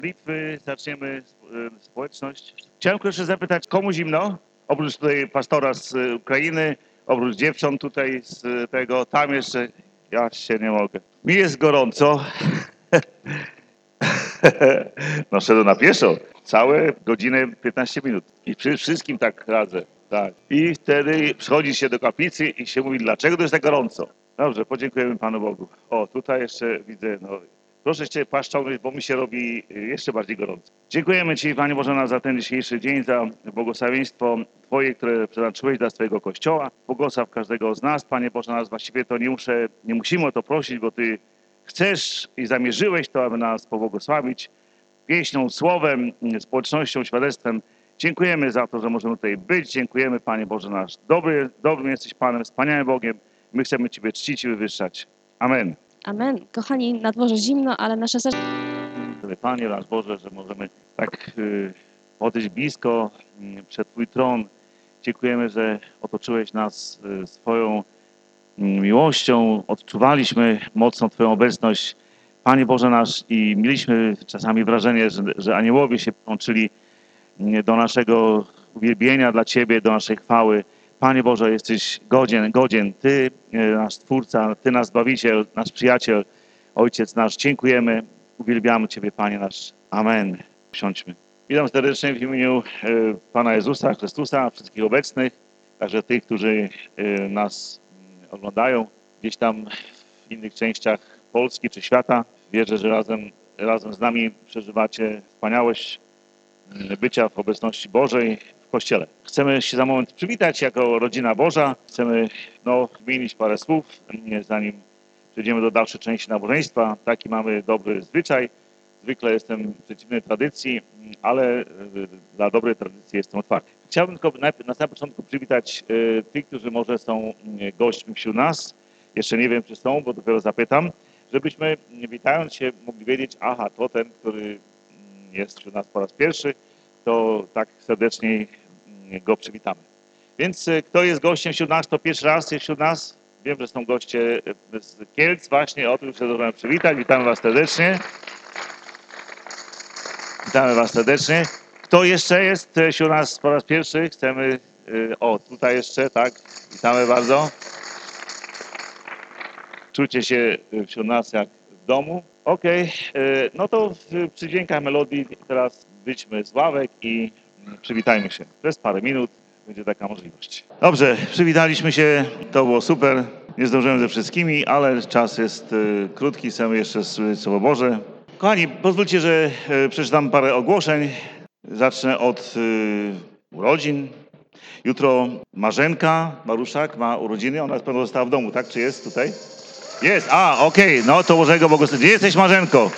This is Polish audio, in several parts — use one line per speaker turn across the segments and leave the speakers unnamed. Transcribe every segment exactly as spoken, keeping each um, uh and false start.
Modlitwy zaczniemy e, społeczność. Chciałem jeszcze zapytać, komu zimno? Oprócz tutaj pastora z e, Ukrainy, oprócz dziewcząt tutaj z tego, tam jeszcze, ja się nie mogę. Mi jest gorąco. No szedłem na pieszo. Całe godzinę piętnaście minut. I przy wszystkim tak radzę. Tak. I wtedy przychodzi się do kaplicy i się mówi, dlaczego to jest tak gorąco? Dobrze, podziękujemy Panu Bogu. O, tutaj jeszcze widzę, no proszę Cię paszczągnąć, bo mi się robi jeszcze bardziej gorąco. Dziękujemy Ci, Panie Boże, za ten dzisiejszy dzień, za błogosławieństwo Twoje, które przeznaczyłeś dla swojego Kościoła. Błogosław każdego z nas, Panie Boże, nas właściwie to nie muszę, nie musimy o to prosić, bo Ty chcesz i zamierzyłeś to, aby nas pobłogosławić pieśnią, słowem, społecznością, świadectwem. Dziękujemy za to, że możemy tutaj być. Dziękujemy, Panie Boże nasz. Dobry, dobrym jesteś Panem, wspaniałym Bogiem. My chcemy Ciebie czcić i wywyższać. Amen.
Amen. Kochani, na dworze zimno, ale nasze serce...
Panie nasz Boże, że możemy tak y, podejść blisko y, przed Twój tron. Dziękujemy, że otoczyłeś nas y, swoją y, miłością. Odczuwaliśmy mocno Twoją obecność, Panie Boże nasz, i mieliśmy czasami wrażenie, że, że aniołowie się przyłączyli y, do naszego uwielbienia dla Ciebie, do naszej chwały. Panie Boże, jesteś godzien, godzien. Ty, y, nasz Twórca, Ty, nasz Zbawiciel, nasz Przyjaciel, Ojciec nasz. Dziękujemy. Uwielbiamy Ciebie, Panie nasz. Amen. Siądźmy. Witam serdecznie w imieniu e, Pana Jezusa Chrystusa, wszystkich obecnych, także tych, którzy e, nas m, oglądają gdzieś tam w innych częściach Polski czy świata. Wierzę, że razem, razem z nami przeżywacie wspaniałość m, bycia w obecności Bożej w Kościele. Chcemy się za moment przywitać jako rodzina Boża. Chcemy no, wymienić parę słów, m, zanim przejdziemy do dalszej części nabożeństwa. Taki mamy dobry zwyczaj. Zwykle jestem przeciwny tradycji, ale dla dobrej tradycji jestem otwarty. Chciałbym tylko najpierw, na samym początku przywitać y, tych, którzy może są gośćmi wśród nas. Jeszcze nie wiem, czy są, bo dopiero zapytam, żebyśmy witając się mogli wiedzieć, aha, to ten, który jest wśród nas po raz pierwszy, to tak serdecznie go przywitamy. Więc y, kto jest gościem wśród nas, to pierwszy raz jest wśród nas. Wiem, że są goście z Kielc właśnie, o tym się możemy przywitać. Witamy Was serdecznie. Witamy Was serdecznie. Kto jeszcze jest wśród nas po raz pierwszy? Chcemy... O, tutaj jeszcze, tak. Witamy bardzo. Czujcie się wśród nas jak w domu. Okej, okay. No to przy dźwiękach melodii teraz wyjdźmy z ławek i przywitajmy się. Przez parę minut będzie taka możliwość. Dobrze, przywitaliśmy się, to było super. Nie zdążyłem ze wszystkimi, ale czas jest y, krótki, chcemy jeszcze słyszeć Słowo Boże. Kochani, pozwólcie, że y, przeczytam parę ogłoszeń. Zacznę od y, urodzin. Jutro Marzenka Maruszak ma urodziny, ona pewno została w domu, tak? Czy jest tutaj? Jest, a okej, okay. No to Bożego Błogosławieństwa. Gdzie jesteś, Marzenko?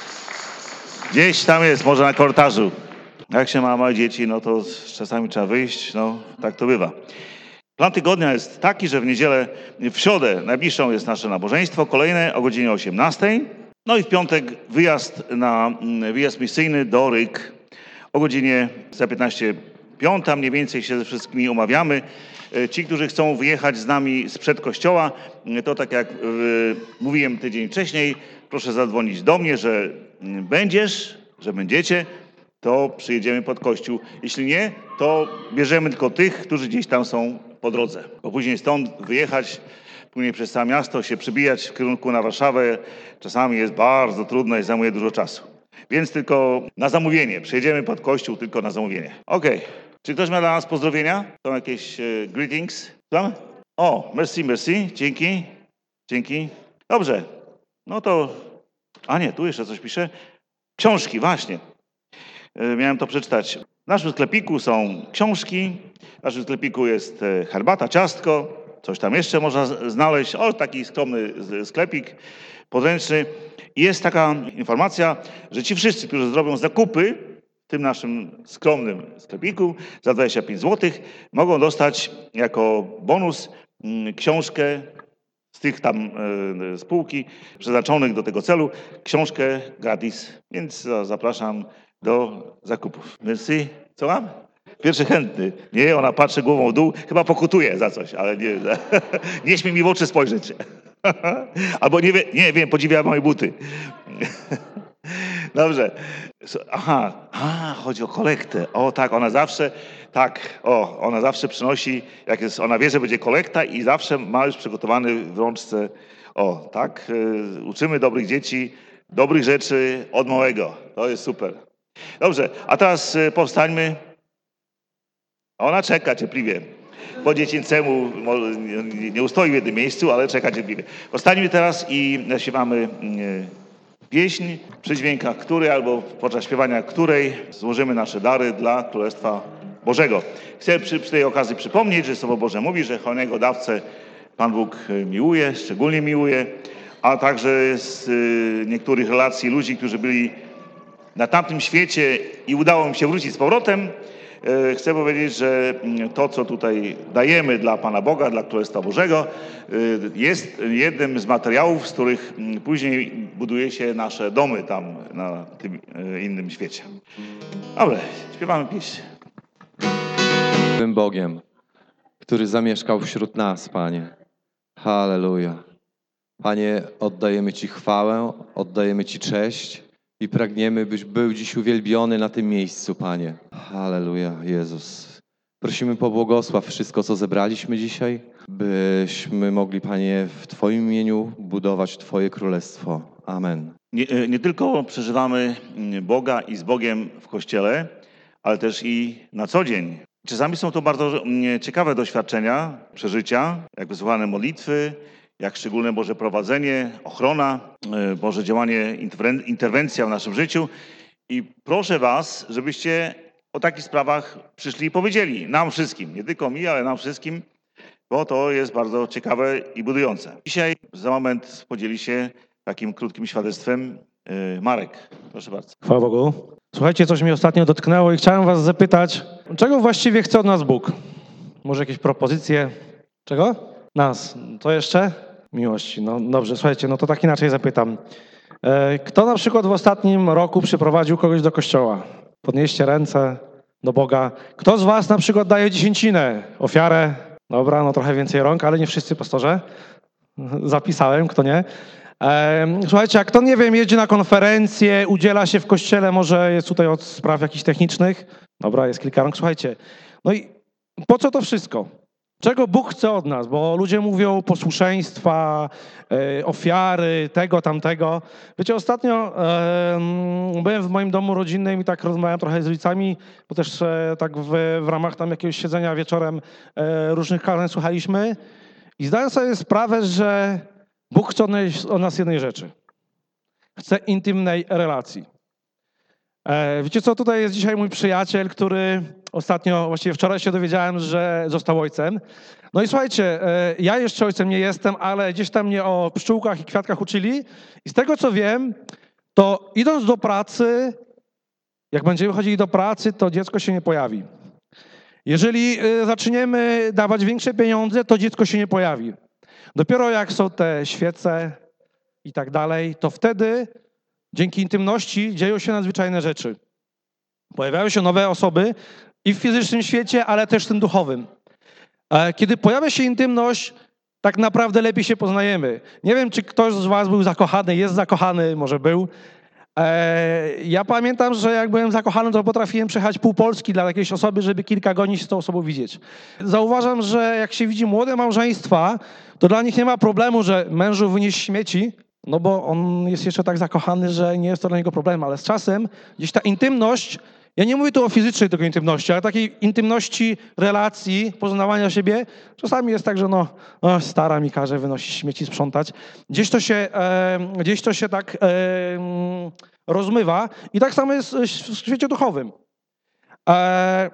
Gdzieś tam jest, może na korytarzu. Jak się ma małe dzieci, no to czasami trzeba wyjść, no tak to bywa. Plan tygodnia jest taki, że w niedzielę, w środę najbliższą jest nasze nabożeństwo, kolejne o godzinie osiemnastej. No i w piątek wyjazd na wyjazd misyjny do Ryk o godzinie za piętnaście piąta. Mniej więcej się ze wszystkimi umawiamy. Ci, którzy chcą wyjechać z nami sprzed kościoła, to tak jak yy, mówiłem tydzień wcześniej, proszę zadzwonić do mnie, że będziesz, że będziecie, to przyjedziemy pod kościół. Jeśli nie, to bierzemy tylko tych, którzy gdzieś tam są po drodze. Bo później stąd wyjechać, później przez całe miasto się przybijać w kierunku na Warszawę, czasami jest bardzo trudno i zajmuje dużo czasu. Więc tylko na zamówienie. Przyjedziemy pod kościół tylko na zamówienie. Okej. Okay. Czy ktoś ma dla nas pozdrowienia? Są jakieś e, greetings? Tam? O, merci, merci. Dzięki. Dzięki. Dobrze. No to... A nie, tu jeszcze coś pisze. Książki, właśnie. E, miałem to przeczytać. W naszym sklepiku są książki. W naszym sklepiku jest e, herbata, ciastko. Coś tam jeszcze można znaleźć. O, taki skromny sklepik podręczny. I jest taka informacja, że ci wszyscy, którzy zrobią zakupy w tym naszym skromnym sklepiku za dwadzieścia pięć złotych, mogą dostać jako bonus książkę z tych tam e, spółki przeznaczonych do tego celu, książkę gratis. Więc zapraszam do zakupów. Merci. Co mam? Pierwszy chętny. Nie, ona patrzy głową w dół, chyba pokutuje za coś, ale nie, nie śmie mi w oczy spojrzeć. Albo nie, wie, nie wiem, podziwia moje buty. Dobrze. S- Aha, a, chodzi o kolektę. O tak, ona zawsze, tak, o, ona zawsze przynosi, jak jest, ona wie, że będzie kolekta i zawsze ma już przygotowany w rączce, o, tak, y, uczymy dobrych dzieci, dobrych rzeczy od małego. To jest super. Dobrze, a teraz y, powstańmy. Ona czeka cierpliwie. Po dziecięcemu może nie nie ustoi w jednym miejscu, ale czeka cierpliwie. Powstańmy teraz i zaśpiewamy y, pieśń, przy dźwiękach której albo podczas śpiewania której złożymy nasze dary dla Królestwa Bożego. Chcę przy, przy tej okazji przypomnieć, że Słowo Boże mówi, że hojnego dawcę Pan Bóg y, miłuje, szczególnie miłuje, a także z y, niektórych relacji ludzi, którzy byli na tamtym świecie i udało mi się wrócić z powrotem, e, chcę powiedzieć, że mm, to, co tutaj dajemy dla Pana Boga, dla Królestwa Bożego, e, jest jednym z materiałów, z których mm, później buduje się nasze domy tam na tym e, innym świecie. Dobra, śpiewamy pieśń.
Tym Bogiem, który zamieszkał wśród nas, Panie. Halleluja. Panie, oddajemy Ci chwałę, oddajemy Ci cześć i pragniemy, byś był dziś uwielbiony na tym miejscu, Panie. Halleluja, Jezus. Prosimy, pobłogosław wszystko, co zebraliśmy dzisiaj, byśmy mogli, Panie, w Twoim imieniu budować Twoje królestwo. Amen.
Nie, e, nie tylko przeżywamy mm, Boga i z Bogiem w Kościele, ale też i na co dzień. Czasami są to bardzo mm, ciekawe doświadczenia, przeżycia, jak wysłuchane modlitwy, jak szczególne Boże prowadzenie, ochrona, e, Boże działanie, interwen- interwencja w naszym życiu. I proszę Was, żebyście o takich sprawach przyszli i powiedzieli nam wszystkim, nie tylko mi, ale nam wszystkim, bo to jest bardzo ciekawe i budujące. Dzisiaj za moment podzieli się takim krótkim świadectwem e, Marek. Proszę bardzo.
Chwała Bogu. Słuchajcie, coś mnie ostatnio dotknęło i chciałem was zapytać, czego właściwie chce od nas Bóg? Może jakieś propozycje? Czego? Nas. Co jeszcze? Miłości. No dobrze, słuchajcie, no to tak inaczej zapytam. E, Kto na przykład w ostatnim roku przyprowadził kogoś do kościoła? Podnieście ręce do Boga. Kto z was na przykład daje dziesięcinę, ofiarę? Dobra, no trochę więcej rąk, ale nie wszyscy, pastorze. Zapisałem, kto nie. E, Słuchajcie, a kto, nie wiem, jedzie na konferencję, udziela się w kościele, może jest tutaj od spraw jakichś technicznych. Dobra, jest kilka rąk. Słuchajcie, no i po co to wszystko? Czego Bóg chce od nas? Bo ludzie mówią posłuszeństwa, e, ofiary, tego, tamtego. Wiecie, ostatnio e, byłem w moim domu rodzinnym i tak rozmawiałem trochę z rodzicami, bo też e, tak w, w ramach tam jakiegoś siedzenia wieczorem e, różnych kazań słuchaliśmy i zdaję sobie sprawę, że Bóg chce od nas, od nas jednej rzeczy. Chce intymnej relacji. E, wiecie co, tutaj jest dzisiaj mój przyjaciel, który ostatnio, właściwie wczoraj się dowiedziałem, że został ojcem. No i słuchajcie, e, ja jeszcze ojcem nie jestem, ale gdzieś tam mnie o pszczółkach i kwiatkach uczyli i z tego co wiem, to idąc do pracy, jak będziemy chodzili do pracy, to dziecko się nie pojawi. Jeżeli e, zaczniemy dawać większe pieniądze, to dziecko się nie pojawi. Dopiero jak są te świece i tak dalej, to wtedy dzięki intymności dzieją się nadzwyczajne rzeczy. Pojawiają się nowe osoby i w fizycznym świecie, ale też w tym duchowym. Kiedy pojawia się intymność, tak naprawdę lepiej się poznajemy. Nie wiem, czy ktoś z was był zakochany, jest zakochany, może był. Ja pamiętam, że jak byłem zakochany, to potrafiłem przejechać pół Polski dla jakiejś osoby, żeby kilka godzin się z tą osobą widzieć. Zauważam, że jak się widzi młode małżeństwa, to dla nich nie ma problemu, że mężu wynieść śmieci, no bo on jest jeszcze tak zakochany, że nie jest to dla niego problem, ale z czasem gdzieś ta intymność, ja nie mówię tu o fizycznej tylko intymności, ale takiej intymności, relacji, poznawania siebie, czasami jest tak, że no, o, stara mi każe wynosić śmieci, sprzątać. Gdzieś to się, e, gdzieś to się tak e, rozmywa i tak samo jest w świecie duchowym. E,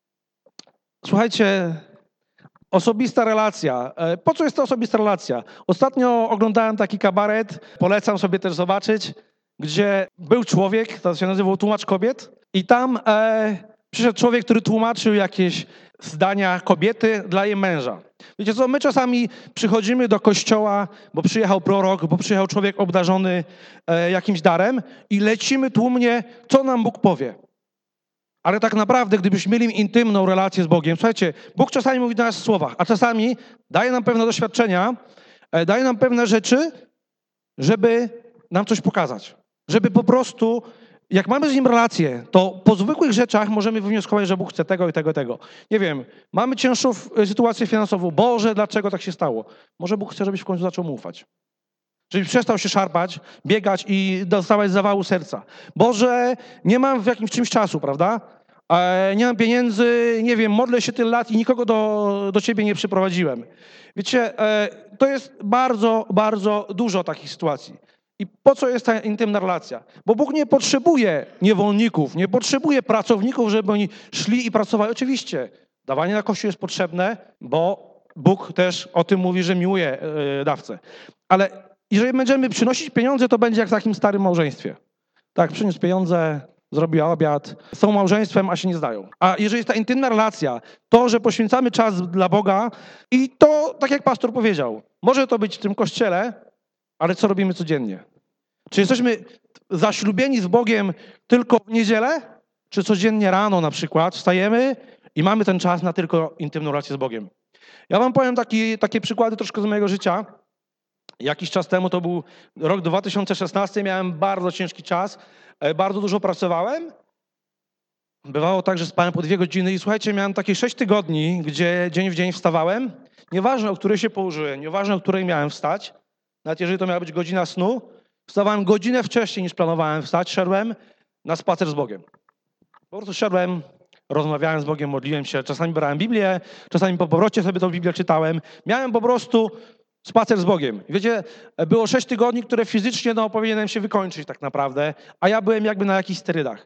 słuchajcie, osobista relacja. Po co jest to osobista relacja? Ostatnio oglądałem taki kabaret, polecam sobie też zobaczyć, gdzie był człowiek, to się nazywał Tłumacz Kobiet i tam e, przyszedł człowiek, który tłumaczył jakieś zdania kobiety dla jej męża. Wiecie co, my czasami przychodzimy do kościoła, bo przyjechał prorok, bo przyjechał człowiek obdarzony e, jakimś darem i lecimy tłumnie, co nam Bóg powie. Ale tak naprawdę, gdybyśmy mieli intymną relację z Bogiem, słuchajcie, Bóg czasami mówi do nas w słowach, a czasami daje nam pewne doświadczenia, daje nam pewne rzeczy, żeby nam coś pokazać. Żeby po prostu jak mamy z nim relację, to po zwykłych rzeczach możemy wywnioskować, że Bóg chce tego i tego i tego. Nie wiem, mamy cięższą sytuację finansową. Boże, dlaczego tak się stało? Może Bóg chce, żebyś w końcu zaczął mu ufać. Żebyś przestał się szarpać, biegać i dostawać zawału serca. Boże, nie mam w jakimś czymś czasu, prawda? E, nie mam pieniędzy, nie wiem, modlę się tyle lat i nikogo do, do ciebie nie przyprowadziłem. Wiecie, e, to jest bardzo, bardzo dużo takich sytuacji. I po co jest ta intymna relacja? Bo Bóg nie potrzebuje niewolników, nie potrzebuje pracowników, żeby oni szli i pracowali. Oczywiście, dawanie na Kościół jest potrzebne, bo Bóg też o tym mówi, że miłuje e, dawcę. Ale jeżeli będziemy przynosić pieniądze, to będzie jak w takim starym małżeństwie. Tak, przyniósł pieniądze, zrobił obiad, są małżeństwem, a się nie zdają. A jeżeli jest ta intymna relacja, to, że poświęcamy czas dla Boga i to, tak jak pastor powiedział, może to być w tym kościele, ale co robimy codziennie? Czy jesteśmy zaślubieni z Bogiem tylko w niedzielę? Czy codziennie rano na przykład wstajemy i mamy ten czas na tylko intymną relację z Bogiem? Ja wam powiem taki, takie przykłady troszkę z mojego życia. Jakiś czas temu, to był rok dwa tysiące szesnasty, miałem bardzo ciężki czas, bardzo dużo pracowałem. Bywało tak, że spałem po dwie godziny i słuchajcie, miałem takie sześć tygodni, gdzie dzień w dzień wstawałem. Nieważne, o której się położyłem, nieważne, o której miałem wstać, nawet jeżeli to miała być godzina snu, wstawałem godzinę wcześniej niż planowałem wstać, szedłem na spacer z Bogiem. Po prostu szedłem, rozmawiałem z Bogiem, modliłem się, czasami brałem Biblię, czasami po powrocie sobie tą Biblię czytałem. Miałem po prostu spacer z Bogiem. Wiecie, było sześć tygodni, które fizycznie no, powinienem się wykończyć tak naprawdę, a ja byłem jakby na jakichś sterydach.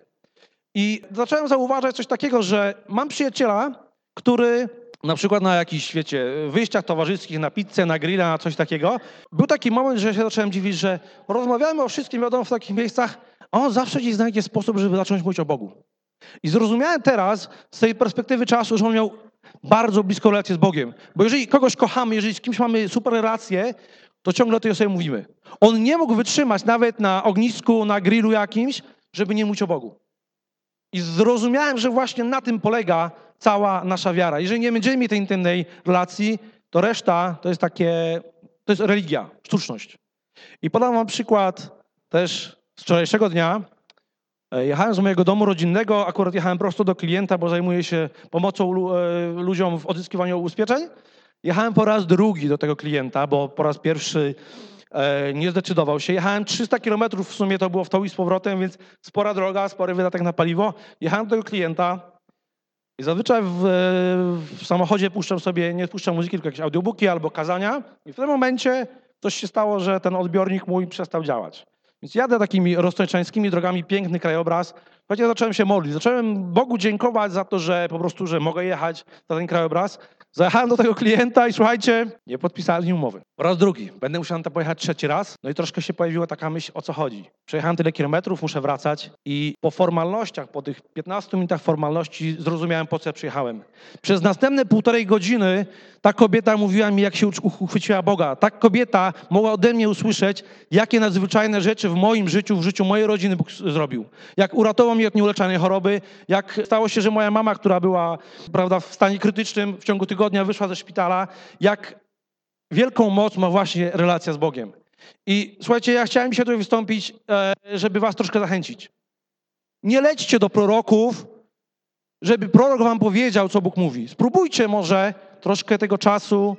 I zacząłem zauważać coś takiego, że mam przyjaciela, który na przykład na jakichś, wiecie, wyjściach towarzyskich, na pizzę, na grilla, na coś takiego, był taki moment, że się zacząłem dziwić, że rozmawiamy o wszystkim, wiadomo, w takich miejscach, a on zawsze gdzieś znajdzie sposób, żeby zacząć mówić o Bogu. I zrozumiałem teraz z tej perspektywy czasu, że on miał bardzo bliską relację z Bogiem. Bo jeżeli kogoś kochamy, jeżeli z kimś mamy super relację, to ciągle o tej osobie mówimy. On nie mógł wytrzymać nawet na ognisku, na grillu jakimś, żeby nie mówić o Bogu. I zrozumiałem, że właśnie na tym polega cała nasza wiara. Jeżeli nie będziemy mieć tej intymnej relacji, to reszta to jest takie, to jest religia, sztuczność. I podam wam przykład też z wczorajszego dnia. Jechałem z mojego domu rodzinnego, akurat jechałem prosto do klienta, bo zajmuję się pomocą ludziom w odzyskiwaniu ubezpieczeń. Jechałem po raz drugi do tego klienta, bo po raz pierwszy nie zdecydował się. Jechałem trzysta kilometrów, w sumie to było w tą i z powrotem, więc spora droga, spory wydatek na paliwo. Jechałem do tego klienta i zazwyczaj w, w samochodzie puszczam sobie, nie puszczam muzyki, tylko jakieś audiobooki albo kazania. I w tym momencie coś się stało, że ten odbiornik mój przestał działać. Więc jadę takimi roztańczańskimi drogami, piękny krajobraz. Chociaż zacząłem się modlić. Zacząłem Bogu dziękować za to, że po prostu, że mogę jechać za ten krajobraz. Zajechałem do tego klienta i słuchajcie, nie podpisali umowy. Po raz drugi. Będę musiał tam pojechać trzeci raz. No i troszkę się pojawiła taka myśl, o co chodzi. Przejechałem tyle kilometrów, muszę wracać i po formalnościach, po tych piętnastu minutach formalności zrozumiałem, po co ja przyjechałem. Przez następne półtorej godziny ta kobieta mówiła mi, jak się uchwyciła Boga. Ta kobieta mogła ode mnie usłyszeć, jakie nadzwyczajne rzeczy w moim życiu, w życiu mojej rodziny Bóg zrobił. Jak uratował mnie od nieuleczalnej choroby, jak stało się, że moja mama, która była, prawda, w stanie krytycznym, w ciągu tygodnia wyszła ze szpitala, jak wielką moc ma właśnie relacja z Bogiem. I słuchajcie, ja chciałem dzisiaj tutaj wystąpić, żeby was troszkę zachęcić. Nie lećcie do proroków, żeby prorok wam powiedział, co Bóg mówi. Spróbujcie może troszkę tego czasu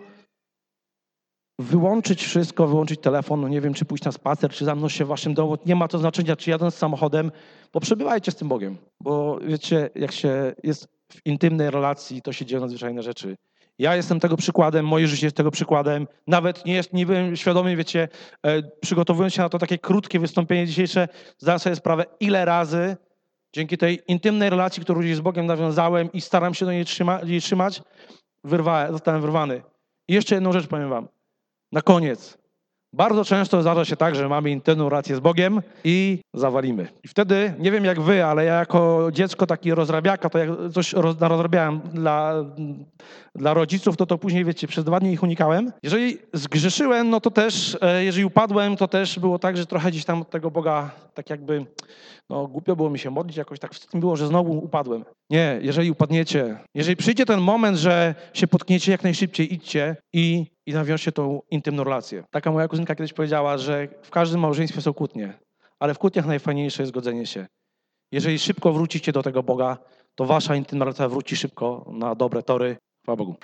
wyłączyć wszystko, wyłączyć telefon, no nie wiem, czy pójść na spacer, czy zamknąć się w waszym domu. Nie ma to znaczenia, czy jadąc samochodem, bo przebywajcie z tym Bogiem. Bo wiecie, jak się jest w intymnej relacji, to się dzieją nadzwyczajne rzeczy. Ja jestem tego przykładem, moje życie jest tego przykładem. Nawet nie, jest, nie byłem świadomy, wiecie, e, przygotowując się na to takie krótkie wystąpienie dzisiejsze, zdałem sobie sprawę, ile razy dzięki tej intymnej relacji, którą gdzieś z Bogiem nawiązałem i staram się do niej, trzyma, jej trzymać, wyrwałem, zostałem wyrwany. I jeszcze jedną rzecz powiem wam. Na koniec. Bardzo często zdarza się tak, że mamy intymną relację z Bogiem i zawalimy. I wtedy, nie wiem jak wy, ale ja jako dziecko taki rozrabiaka, to jak coś roz, rozrabiałem dla, dla rodziców, to to później, wiecie, przez dwa dni ich unikałem. Jeżeli zgrzeszyłem, no to też, jeżeli upadłem, to też było tak, że trochę gdzieś tam od tego Boga tak jakby, no głupio było mi się modlić, jakoś tak wstyd mi było, że znowu upadłem. Nie, jeżeli upadniecie, jeżeli przyjdzie ten moment, że się potkniecie, jak najszybciej idźcie i, i nawiążcie tą intymną relację. Taka moja kuzynka kiedyś powiedziała, że w każdym małżeństwie są kłótnie, ale w kłótniach najfajniejsze jest godzenie się. Jeżeli szybko wrócicie do tego Boga, to wasza intymna relacja wróci szybko na dobre tory. Chwała Bogu.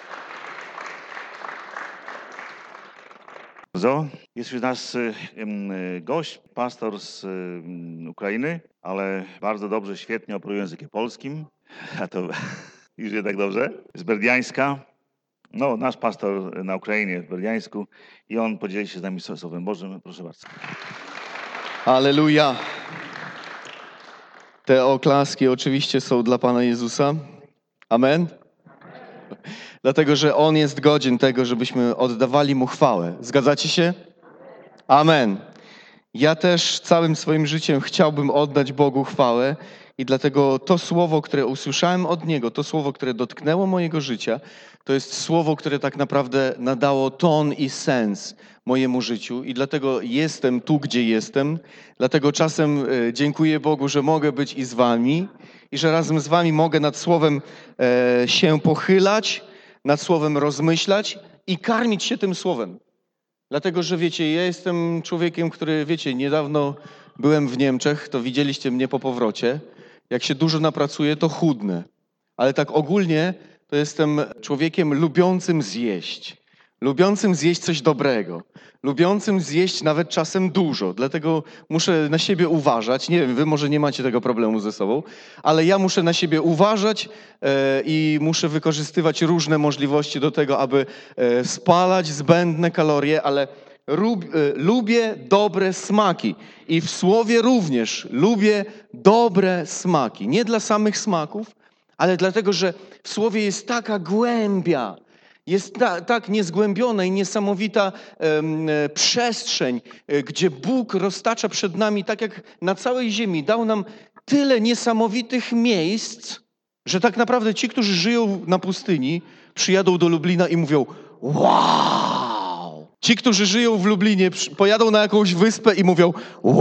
Bardzo. Jest wśród nas y, y, gość, pastor z y, Ukrainy, ale bardzo dobrze, świetnie operuje językiem polskim. A to już jednak dobrze. Z Berdiańska. No, nasz pastor na Ukrainie, w Berdiańsku. I on podzieli się z nami Słowem Bożym. Proszę bardzo.
Halleluja. Te oklaski oczywiście są dla Pana Jezusa. Amen. Dlatego, że On jest godzien tego, żebyśmy oddawali Mu chwałę. Zgadzacie się? Amen. Ja też całym swoim życiem chciałbym oddać Bogu chwałę i dlatego to słowo, które usłyszałem od Niego, to słowo, które dotknęło mojego życia, to jest słowo, które tak naprawdę nadało ton i sens mojemu życiu i dlatego jestem tu, gdzie jestem. Dlatego czasem dziękuję Bogu, że mogę być i z wami i że razem z wami mogę nad słowem e, się pochylać, nad słowem rozmyślać i karmić się tym słowem. Dlatego, że wiecie, ja jestem człowiekiem, który, wiecie, niedawno byłem w Niemczech, to widzieliście mnie po powrocie. Jak się dużo napracuję, to chudnę. Ale tak ogólnie to jestem człowiekiem lubiącym zjeść. Lubiącym zjeść coś dobrego. Lubiącym zjeść nawet czasem dużo. Dlatego muszę na siebie uważać. Nie wiem, wy może nie macie tego problemu ze sobą, ale ja muszę na siebie uważać e, i muszę wykorzystywać różne możliwości do tego, aby e, spalać zbędne kalorie, ale rub, e, lubię dobre smaki. I w słowie również lubię dobre smaki. Nie dla samych smaków, ale dlatego, że w słowie jest taka głębia. Jest ta, tak niezgłębiona i niesamowita um, przestrzeń, gdzie Bóg roztacza przed nami, tak jak na całej ziemi, dał nam tyle niesamowitych miejsc, że tak naprawdę ci, którzy żyją na pustyni, przyjadą do Lublina i mówią wow! Ci, którzy żyją w Lublinie, pojadą na jakąś wyspę i mówią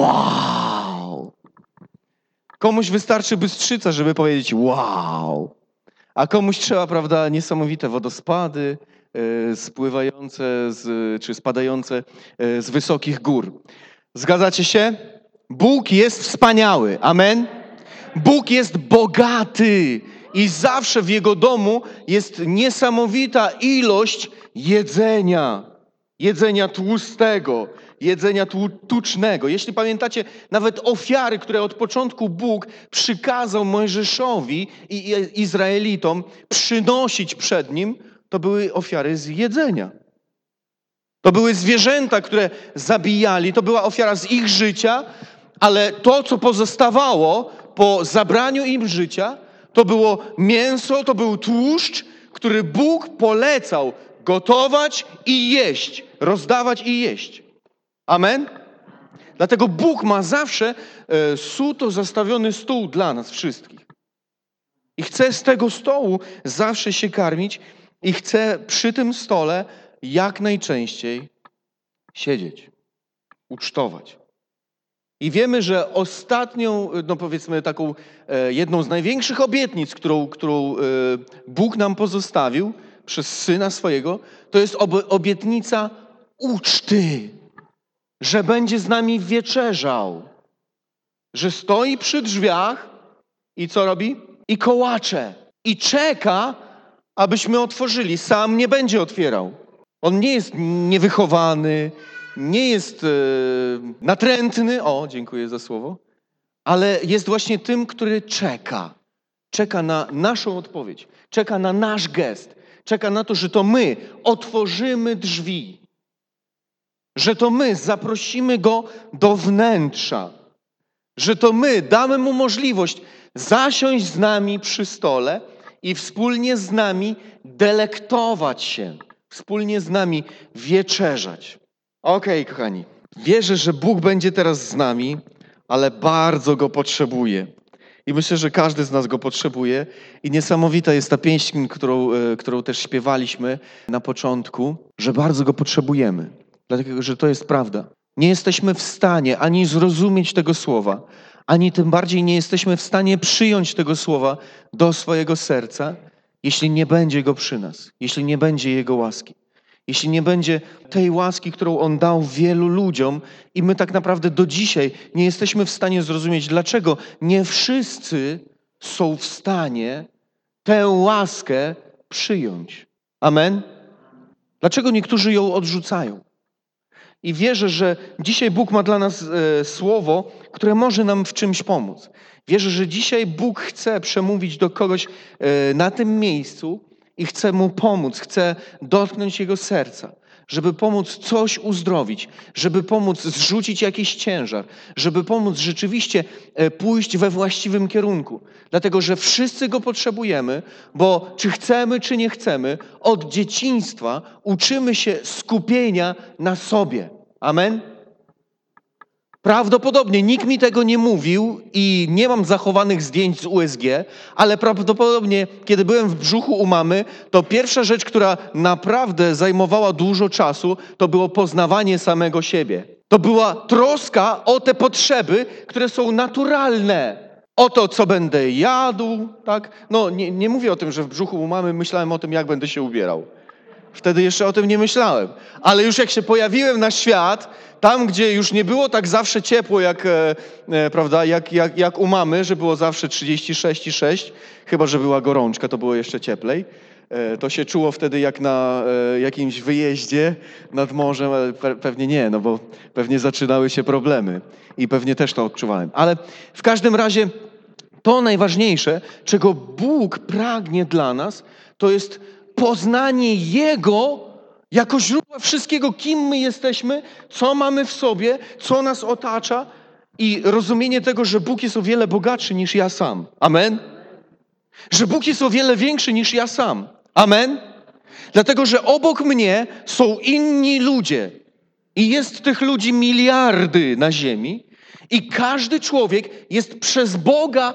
wow! Komuś wystarczy Bystrzyca, żeby powiedzieć wow! A komuś trzeba, prawda, niesamowite wodospady e, spływające z, czy spadające e, z wysokich gór. Zgadzacie się? Bóg jest wspaniały. Amen? Bóg jest bogaty i zawsze w Jego domu jest niesamowita ilość jedzenia. Jedzenia tłustego, jedzenia tucznego. Jeśli pamiętacie, nawet ofiary, które od początku Bóg przykazał Mojżeszowi i Izraelitom przynosić przed Nim, to były ofiary z jedzenia. To były zwierzęta, które zabijali, to była ofiara z ich życia, ale to, co pozostawało po zabraniu im życia, to było mięso, to był tłuszcz, który Bóg polecał gotować i jeść, rozdawać i jeść. Amen? Dlatego Bóg ma zawsze e, suto zastawiony stół dla nas wszystkich. I chce z tego stołu zawsze się karmić i chce przy tym stole jak najczęściej siedzieć, ucztować. I wiemy, że ostatnią, no powiedzmy taką e, jedną z największych obietnic, którą, którą e, Bóg nam pozostawił przez Syna swojego, to jest ob- obietnica uczty. Że będzie z nami wieczerzał, że stoi przy drzwiach i co robi? I kołacze. I czeka, abyśmy otworzyli. Sam nie będzie otwierał. On nie jest niewychowany, nie jest e, natrętny, o, dziękuję za słowo, ale jest właśnie tym, który czeka. Czeka na naszą odpowiedź, czeka na nasz gest, czeka na to, że to my otworzymy drzwi. Że to my zaprosimy Go do wnętrza. Że to my damy Mu możliwość zasiąść z nami przy stole i wspólnie z nami delektować się. Wspólnie z nami wieczerzać. Okej, okay, kochani. Wierzę, że Bóg będzie teraz z nami, ale bardzo Go potrzebuje. I myślę, że każdy z nas Go potrzebuje. I niesamowita jest ta pieśń, którą, którą też śpiewaliśmy na początku, że bardzo Go potrzebujemy. Dlatego, że to jest prawda. Nie jesteśmy w stanie ani zrozumieć tego słowa, ani tym bardziej nie jesteśmy w stanie przyjąć tego słowa do swojego serca, jeśli nie będzie Go przy nas, jeśli nie będzie Jego łaski. jeśli nie będzie tej łaski, którą On dał wielu ludziom i my tak naprawdę do dzisiaj nie jesteśmy w stanie zrozumieć, dlaczego nie wszyscy są w stanie tę łaskę przyjąć. Amen? Dlaczego niektórzy ją odrzucają? I wierzę, że dzisiaj Bóg ma dla nas e, słowo, które może nam w czymś pomóc. Wierzę, że dzisiaj Bóg chce przemówić do kogoś e, na tym miejscu i chce mu pomóc, chce dotknąć jego serca, żeby pomóc coś uzdrowić, żeby pomóc zrzucić jakiś ciężar, żeby pomóc rzeczywiście e, pójść we właściwym kierunku. Dlatego, że wszyscy Go potrzebujemy, bo czy chcemy, czy nie chcemy, od dzieciństwa uczymy się skupienia na sobie. Amen? Prawdopodobnie nikt mi tego nie mówił i nie mam zachowanych zdjęć z U S G, ale prawdopodobnie, kiedy byłem w brzuchu u mamy, to pierwsza rzecz, która naprawdę zajmowała dużo czasu, to było poznawanie samego siebie. To była troska o te potrzeby, które są naturalne. O to, co będę jadł, tak? No, nie, nie mówię o tym, że w brzuchu u mamy myślałem o tym, jak będę się ubierał. Wtedy jeszcze o tym nie myślałem. Ale już jak się pojawiłem na świat, tam, gdzie już nie było tak zawsze ciepło, jak, e, e, prawda, jak, jak, jak u mamy, że było zawsze trzydzieści sześć i sześć, chyba że była gorączka, to było jeszcze cieplej. E, to się czuło wtedy jak na e, jakimś wyjeździe nad morzem, ale pe, pewnie nie, no bo pewnie zaczynały się problemy i pewnie też to odczuwałem. Ale w każdym razie to najważniejsze, czego Bóg pragnie dla nas, to jest poznanie Jego jako źródła wszystkiego, kim my jesteśmy, co mamy w sobie, co nas otacza i rozumienie tego, że Bóg jest o wiele bogatszy niż ja sam. Amen? Że Bóg jest o wiele większy niż ja sam. Amen? Dlatego, że obok mnie są inni ludzie i jest tych ludzi miliardy na ziemi i każdy człowiek jest przez Boga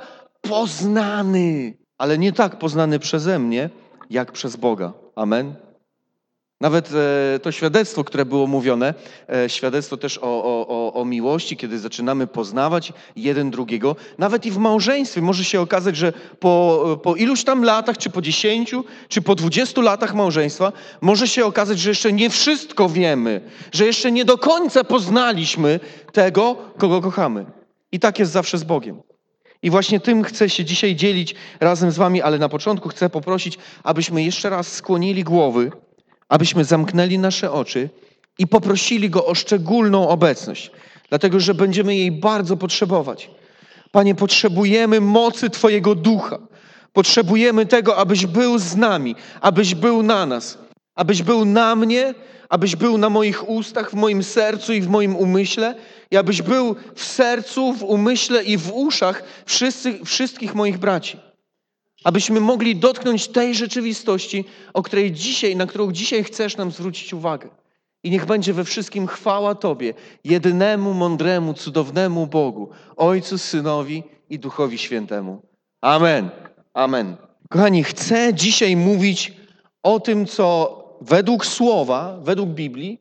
poznany, ale nie tak poznany przeze mnie, jak przez Boga. Amen? Nawet e, to świadectwo, które było mówione, e, świadectwo też o, o, o, o miłości, kiedy zaczynamy poznawać jeden drugiego, nawet i w małżeństwie może się okazać, że po, po iluś tam latach, czy po dziesięciu, czy po dwudziestu latach małżeństwa, może się okazać, że jeszcze nie wszystko wiemy, że jeszcze nie do końca poznaliśmy tego, kogo kochamy. I tak jest zawsze z Bogiem. I właśnie tym chcę się dzisiaj dzielić razem z wami, ale na początku chcę poprosić, abyśmy jeszcze raz skłonili głowy, abyśmy zamknęli nasze oczy i poprosili Go o szczególną obecność, dlatego że będziemy jej bardzo potrzebować. Panie, potrzebujemy mocy Twojego Ducha. Potrzebujemy tego, abyś był z nami, abyś był na nas, abyś był na mnie, abyś był na moich ustach, w moim sercu i w moim umyśle i abyś był w sercu, w umyśle i w uszach wszyscy, wszystkich moich braci. Abyśmy mogli dotknąć tej rzeczywistości, o której dzisiaj, na którą dzisiaj chcesz nam zwrócić uwagę. I niech będzie we wszystkim chwała Tobie, jedynemu, mądremu, cudownemu Bogu, Ojcu, Synowi i Duchowi Świętemu. Amen. Amen. Kochani, chcę dzisiaj mówić o tym, co według Słowa, według Biblii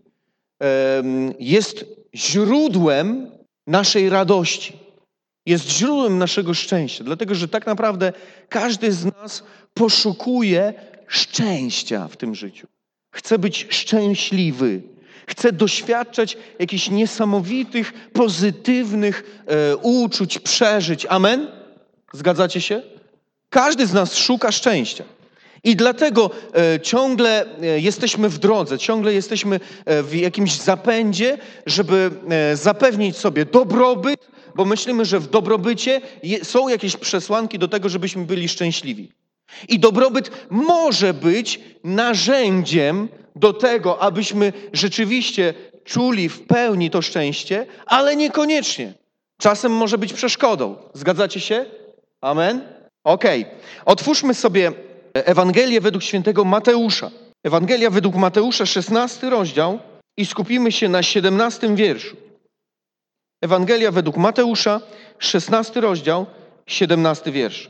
jest źródłem naszej radości. Jest źródłem naszego szczęścia, dlatego że tak naprawdę każdy z nas poszukuje szczęścia w tym życiu. Chce być szczęśliwy, chce doświadczać jakichś niesamowitych, pozytywnych e, uczuć, przeżyć. Amen? Zgadzacie się? Każdy z nas szuka szczęścia. I dlatego e, ciągle e, jesteśmy w drodze, ciągle jesteśmy e, w jakimś zapędzie, żeby e, zapewnić sobie dobrobyt, bo myślimy, że w dobrobycie je, są jakieś przesłanki do tego, żebyśmy byli szczęśliwi. I dobrobyt może być narzędziem do tego, abyśmy rzeczywiście czuli w pełni to szczęście, ale niekoniecznie. Czasem może być przeszkodą. Zgadzacie się? Amen? Okej. Okay. Otwórzmy sobie Ewangelię według świętego Mateusza. Ewangelia według Mateusza, szesnasty rozdział i skupimy się na siedemnastym wierszu. Ewangelia według Mateusza, szesnasty rozdział, siedemnasty wiersz.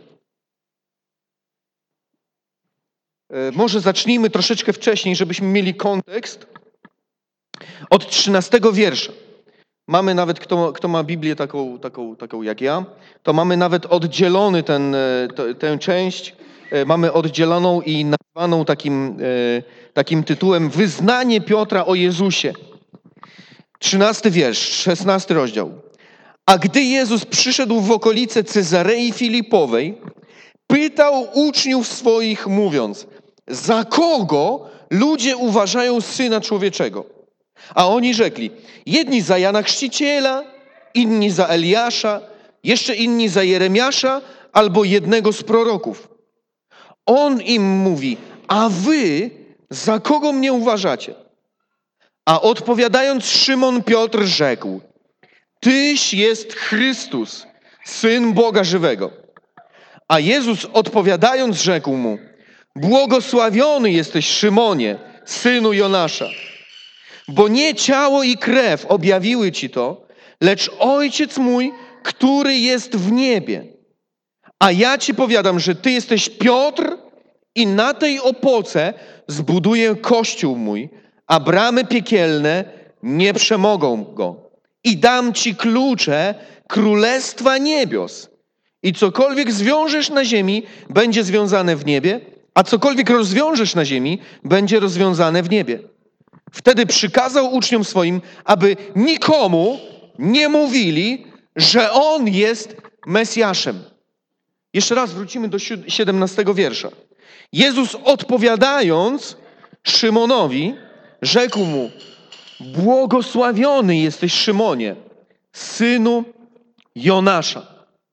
Może zacznijmy troszeczkę wcześniej, żebyśmy mieli kontekst. Od trzynastego wiersza. Mamy nawet, kto, kto ma Biblię taką, taką, taką jak ja, to mamy nawet oddzielony ten, tę część, mamy oddzieloną i zwaną takim, e, takim tytułem Wyznanie Piotra o Jezusie. Trzynasty wiersz, szesnasty rozdział. A gdy Jezus przyszedł w okolice Cezarei Filipowej, pytał uczniów swoich, mówiąc: za kogo ludzie uważają Syna Człowieczego? A oni rzekli: jedni za Jana Chrzciciela, inni za Eliasza, jeszcze inni za Jeremiasza albo jednego z proroków. On im mówi: a wy za kogo mnie uważacie? A odpowiadając, Szymon Piotr rzekł: Tyś jest Chrystus, Syn Boga żywego. A Jezus odpowiadając rzekł mu: błogosławiony jesteś, Szymonie, synu Jonasza, bo nie ciało i krew objawiły ci to, lecz Ojciec mój, który jest w niebie. A ja ci powiadam, że ty jesteś Piotr i na tej opoce zbuduję kościół mój, a bramy piekielne nie przemogą go. I dam ci klucze Królestwa Niebios. I cokolwiek zwiążesz na ziemi, będzie związane w niebie, a cokolwiek rozwiążesz na ziemi, będzie rozwiązane w niebie. Wtedy przykazał uczniom swoim, aby nikomu nie mówili, że On jest Mesjaszem. Jeszcze raz wrócimy do siedemnastego wiersza. Jezus odpowiadając Szymonowi, rzekł mu: błogosławiony jesteś, Szymonie, synu Jonasza.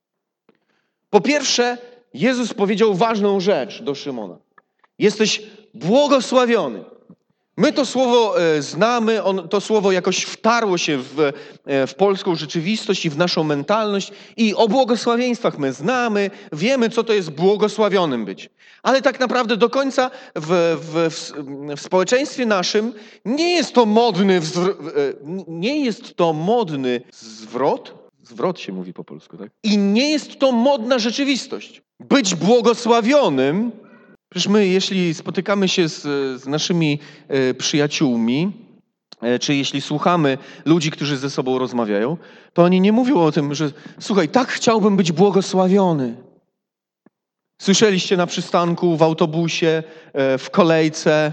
Po pierwsze, Jezus powiedział ważną rzecz do Szymona. Jesteś błogosławiony. My to słowo e, znamy, on, to słowo jakoś wtarło się w, e, w polską rzeczywistość i w naszą mentalność i o błogosławieństwach my znamy, wiemy, co to jest błogosławionym być. Ale tak naprawdę do końca w, w, w, w społeczeństwie naszym nie jest to modny, wzr- e, nie jest to modny zwrot, zwrot się mówi po polsku, tak? I nie jest to modna rzeczywistość. Być błogosławionym. Przecież my, jeśli spotykamy się z, z naszymi e, przyjaciółmi, e, czy jeśli słuchamy ludzi, którzy ze sobą rozmawiają, to oni nie mówią o tym, że słuchaj, tak chciałbym być błogosławiony. Słyszeliście na przystanku, w autobusie, e, w kolejce.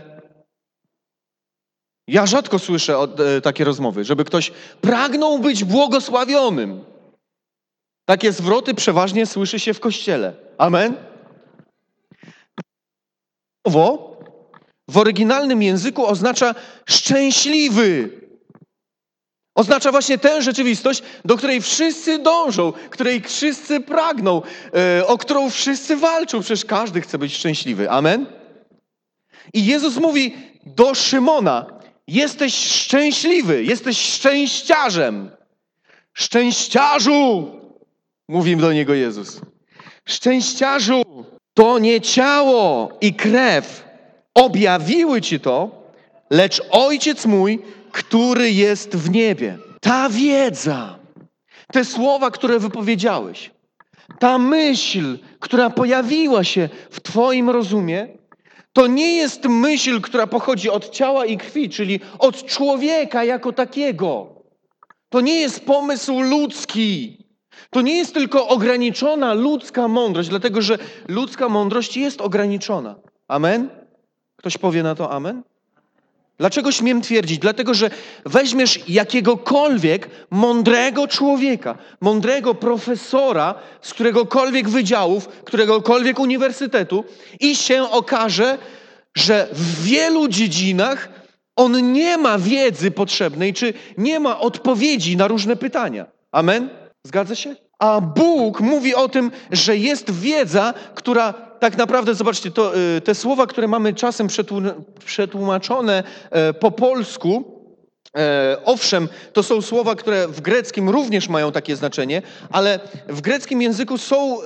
Ja rzadko słyszę od, e, takie rozmowy, żeby ktoś pragnął być błogosławionym. Takie zwroty przeważnie słyszy się w kościele. Amen? Słowo w oryginalnym języku oznacza szczęśliwy. Oznacza właśnie tę rzeczywistość, do której wszyscy dążą, której wszyscy pragną, e, o którą wszyscy walczą. Przecież każdy chce być szczęśliwy. Amen? I Jezus mówi do Szymona: jesteś szczęśliwy, jesteś szczęściarzem. Szczęściarzu! Mówi do niego Jezus. Szczęściarzu! To nie ciało i krew objawiły ci to, lecz Ojciec mój, który jest w niebie. Ta wiedza, te słowa, które wypowiedziałeś, ta myśl, która pojawiła się w twoim rozumie, to nie jest myśl, która pochodzi od ciała i krwi, czyli od człowieka jako takiego. To nie jest pomysł ludzki. To nie jest tylko ograniczona ludzka mądrość, dlatego że ludzka mądrość jest ograniczona. Amen? Ktoś powie na to amen? Dlaczego śmiem twierdzić? Dlatego, że weźmiesz jakiegokolwiek mądrego człowieka, mądrego profesora z któregokolwiek wydziałów, któregokolwiek uniwersytetu i się okaże, że w wielu dziedzinach on nie ma wiedzy potrzebnej, czy nie ma odpowiedzi na różne pytania. Amen? Zgadza się? A Bóg mówi o tym, że jest wiedza, która tak naprawdę, zobaczcie, to, te słowa, które mamy czasem przetłumaczone po polsku, owszem, to są słowa, które w greckim również mają takie znaczenie, ale w greckim języku są,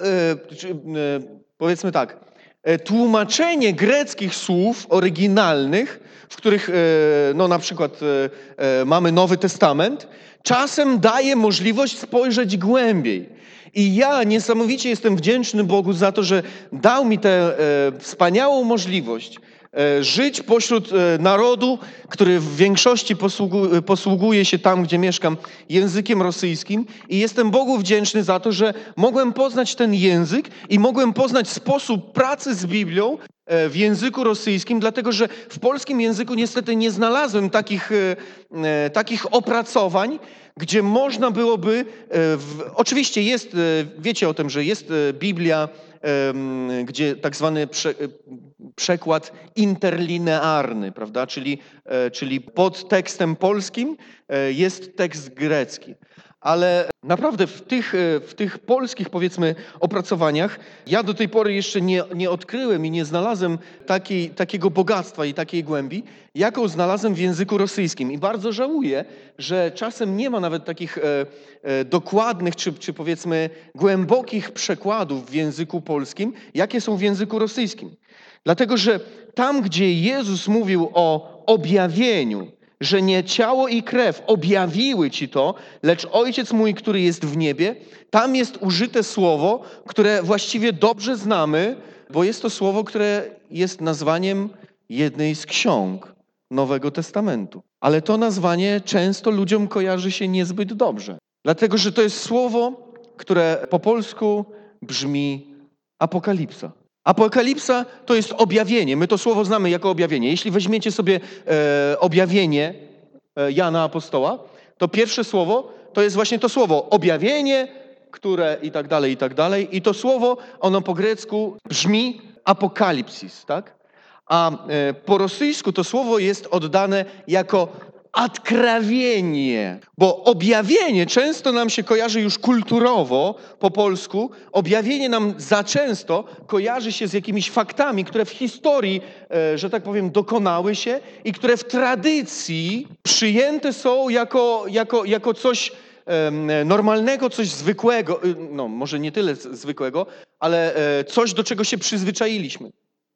powiedzmy tak, tłumaczenie greckich słów oryginalnych, w których no, na przykład mamy Nowy Testament, czasem daje możliwość spojrzeć głębiej. I ja niesamowicie jestem wdzięczny Bogu za to, że dał mi tę e, wspaniałą możliwość e, żyć pośród e, narodu, który w większości posługu, posługuje się tam, gdzie mieszkam, językiem rosyjskim i jestem Bogu wdzięczny za to, że mogłem poznać ten język i mogłem poznać sposób pracy z Biblią e, w języku rosyjskim, dlatego że w polskim języku niestety nie znalazłem takich, e, e, takich opracowań, gdzie można byłoby, e, w, oczywiście jest, e, wiecie o tym, że jest e, Biblia, e, gdzie tak zwany prze, e, przekład interlinearny, prawda, czyli, e, czyli pod tekstem polskim e, jest tekst grecki. Ale naprawdę w tych, e, w tych polskich, powiedzmy, opracowaniach ja do tej pory jeszcze nie, nie odkryłem i nie znalazłem takiej, takiego bogactwa i takiej głębi, jaką znalazłem w języku rosyjskim. I bardzo żałuję, że czasem nie ma nawet takich e, e, dokładnych, czy, czy powiedzmy głębokich przekładów w języku polskim, jakie są w języku rosyjskim. Dlatego, że tam, gdzie Jezus mówił o objawieniu, że nie ciało i krew objawiły ci to, lecz Ojciec mój, który jest w niebie, tam jest użyte słowo, które właściwie dobrze znamy, bo jest to słowo, które jest nazwaniem jednej z ksiąg Nowego Testamentu. Ale to nazwanie często ludziom kojarzy się niezbyt dobrze. Dlatego, że to jest słowo, które po polsku brzmi apokalipsa. Apokalipsa to jest objawienie. My to słowo znamy jako objawienie. Jeśli weźmiecie sobie e, objawienie e, Jana Apostoła, to pierwsze słowo to jest właśnie to słowo objawienie, które i tak dalej, i tak dalej. I to słowo, ono po grecku brzmi apokalipsis, tak? A e, po rosyjsku to słowo jest oddane jako odkrawienie, bo objawienie często nam się kojarzy już kulturowo po polsku. Objawienie nam za często kojarzy się z jakimiś faktami, które w historii, e, że tak powiem, dokonały się i które w tradycji przyjęte są jako, jako, jako coś e, normalnego, coś zwykłego, e, no może nie tyle zwykłego, ale e, coś, do czego się przyzwyczailiśmy.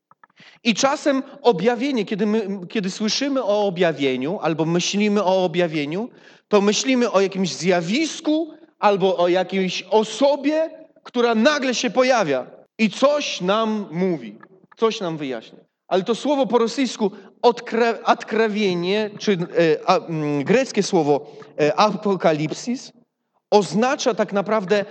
I czasem objawienie, kiedy, my, kiedy słyszymy o objawieniu albo myślimy o objawieniu, to myślimy o jakimś zjawisku albo o jakiejś osobie, która nagle się pojawia i coś nam mówi, coś nam wyjaśnia. Ale to słowo po rosyjsku odkrawienie, czy e, a, m, greckie słowo e, apokalipsis, oznacza tak naprawdę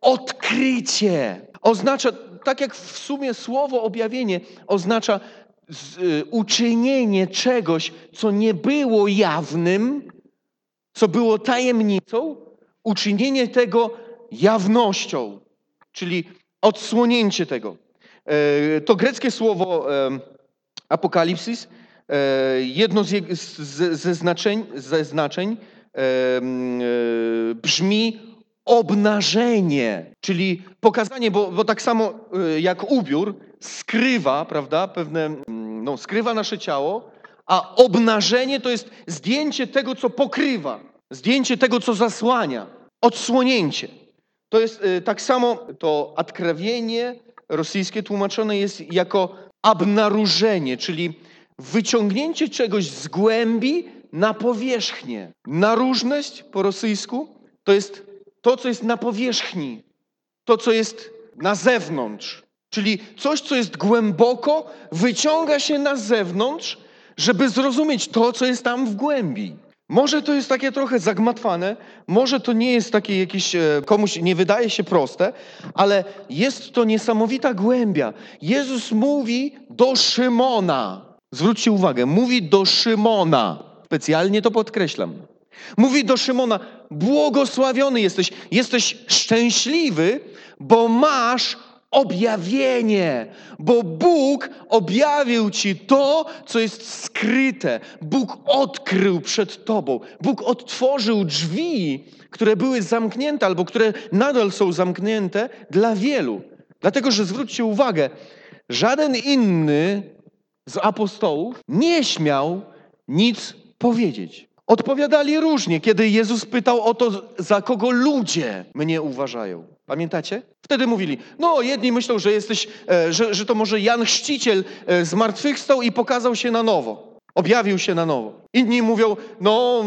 odkrycie. Oznacza, tak jak w sumie słowo objawienie oznacza z, y, uczynienie czegoś, co nie było jawnym, co było tajemnicą, uczynienie tego jawnością, czyli odsłonięcie tego. E, to greckie słowo e, apokalipsis, e, jedno z, z, ze znaczeń, ze znaczeń e, e, brzmi obnażenie, czyli pokazanie, bo, bo tak samo jak ubiór skrywa, prawda, pewne, no, skrywa nasze ciało, a obnażenie to jest zdjęcie tego, co pokrywa, zdjęcie tego, co zasłania, odsłonięcie. To jest y, tak samo, to odkrawienie rosyjskie tłumaczone jest jako obnarużenie, czyli wyciągnięcie czegoś z głębi na powierzchnię. Naróżność po rosyjsku to jest to, co jest na powierzchni, to, co jest na zewnątrz. Czyli coś, co jest głęboko, wyciąga się na zewnątrz, żeby zrozumieć to, co jest tam w głębi. Może to jest takie trochę zagmatwane, może to nie jest takie jakieś, komuś nie wydaje się proste, ale jest to niesamowita głębia. Jezus mówi do Szymona. Zwróćcie uwagę, mówi do Szymona. Specjalnie to podkreślam. Mówi do Szymona, błogosławiony jesteś, jesteś szczęśliwy, bo masz objawienie, bo Bóg objawił ci to, co jest skryte. Bóg odkrył przed tobą. Bóg otworzył drzwi, które były zamknięte albo które nadal są zamknięte dla wielu. Dlatego, że zwróćcie uwagę, żaden inny z apostołów nie śmiał nic powiedzieć. Odpowiadali różnie, kiedy Jezus pytał o to, za kogo ludzie mnie uważają. Pamiętacie? Wtedy mówili, no jedni myślą, że jesteś, że, że to może Jan Chrzciciel zmartwychwstał i pokazał się na nowo. Objawił się na nowo. Inni mówią, no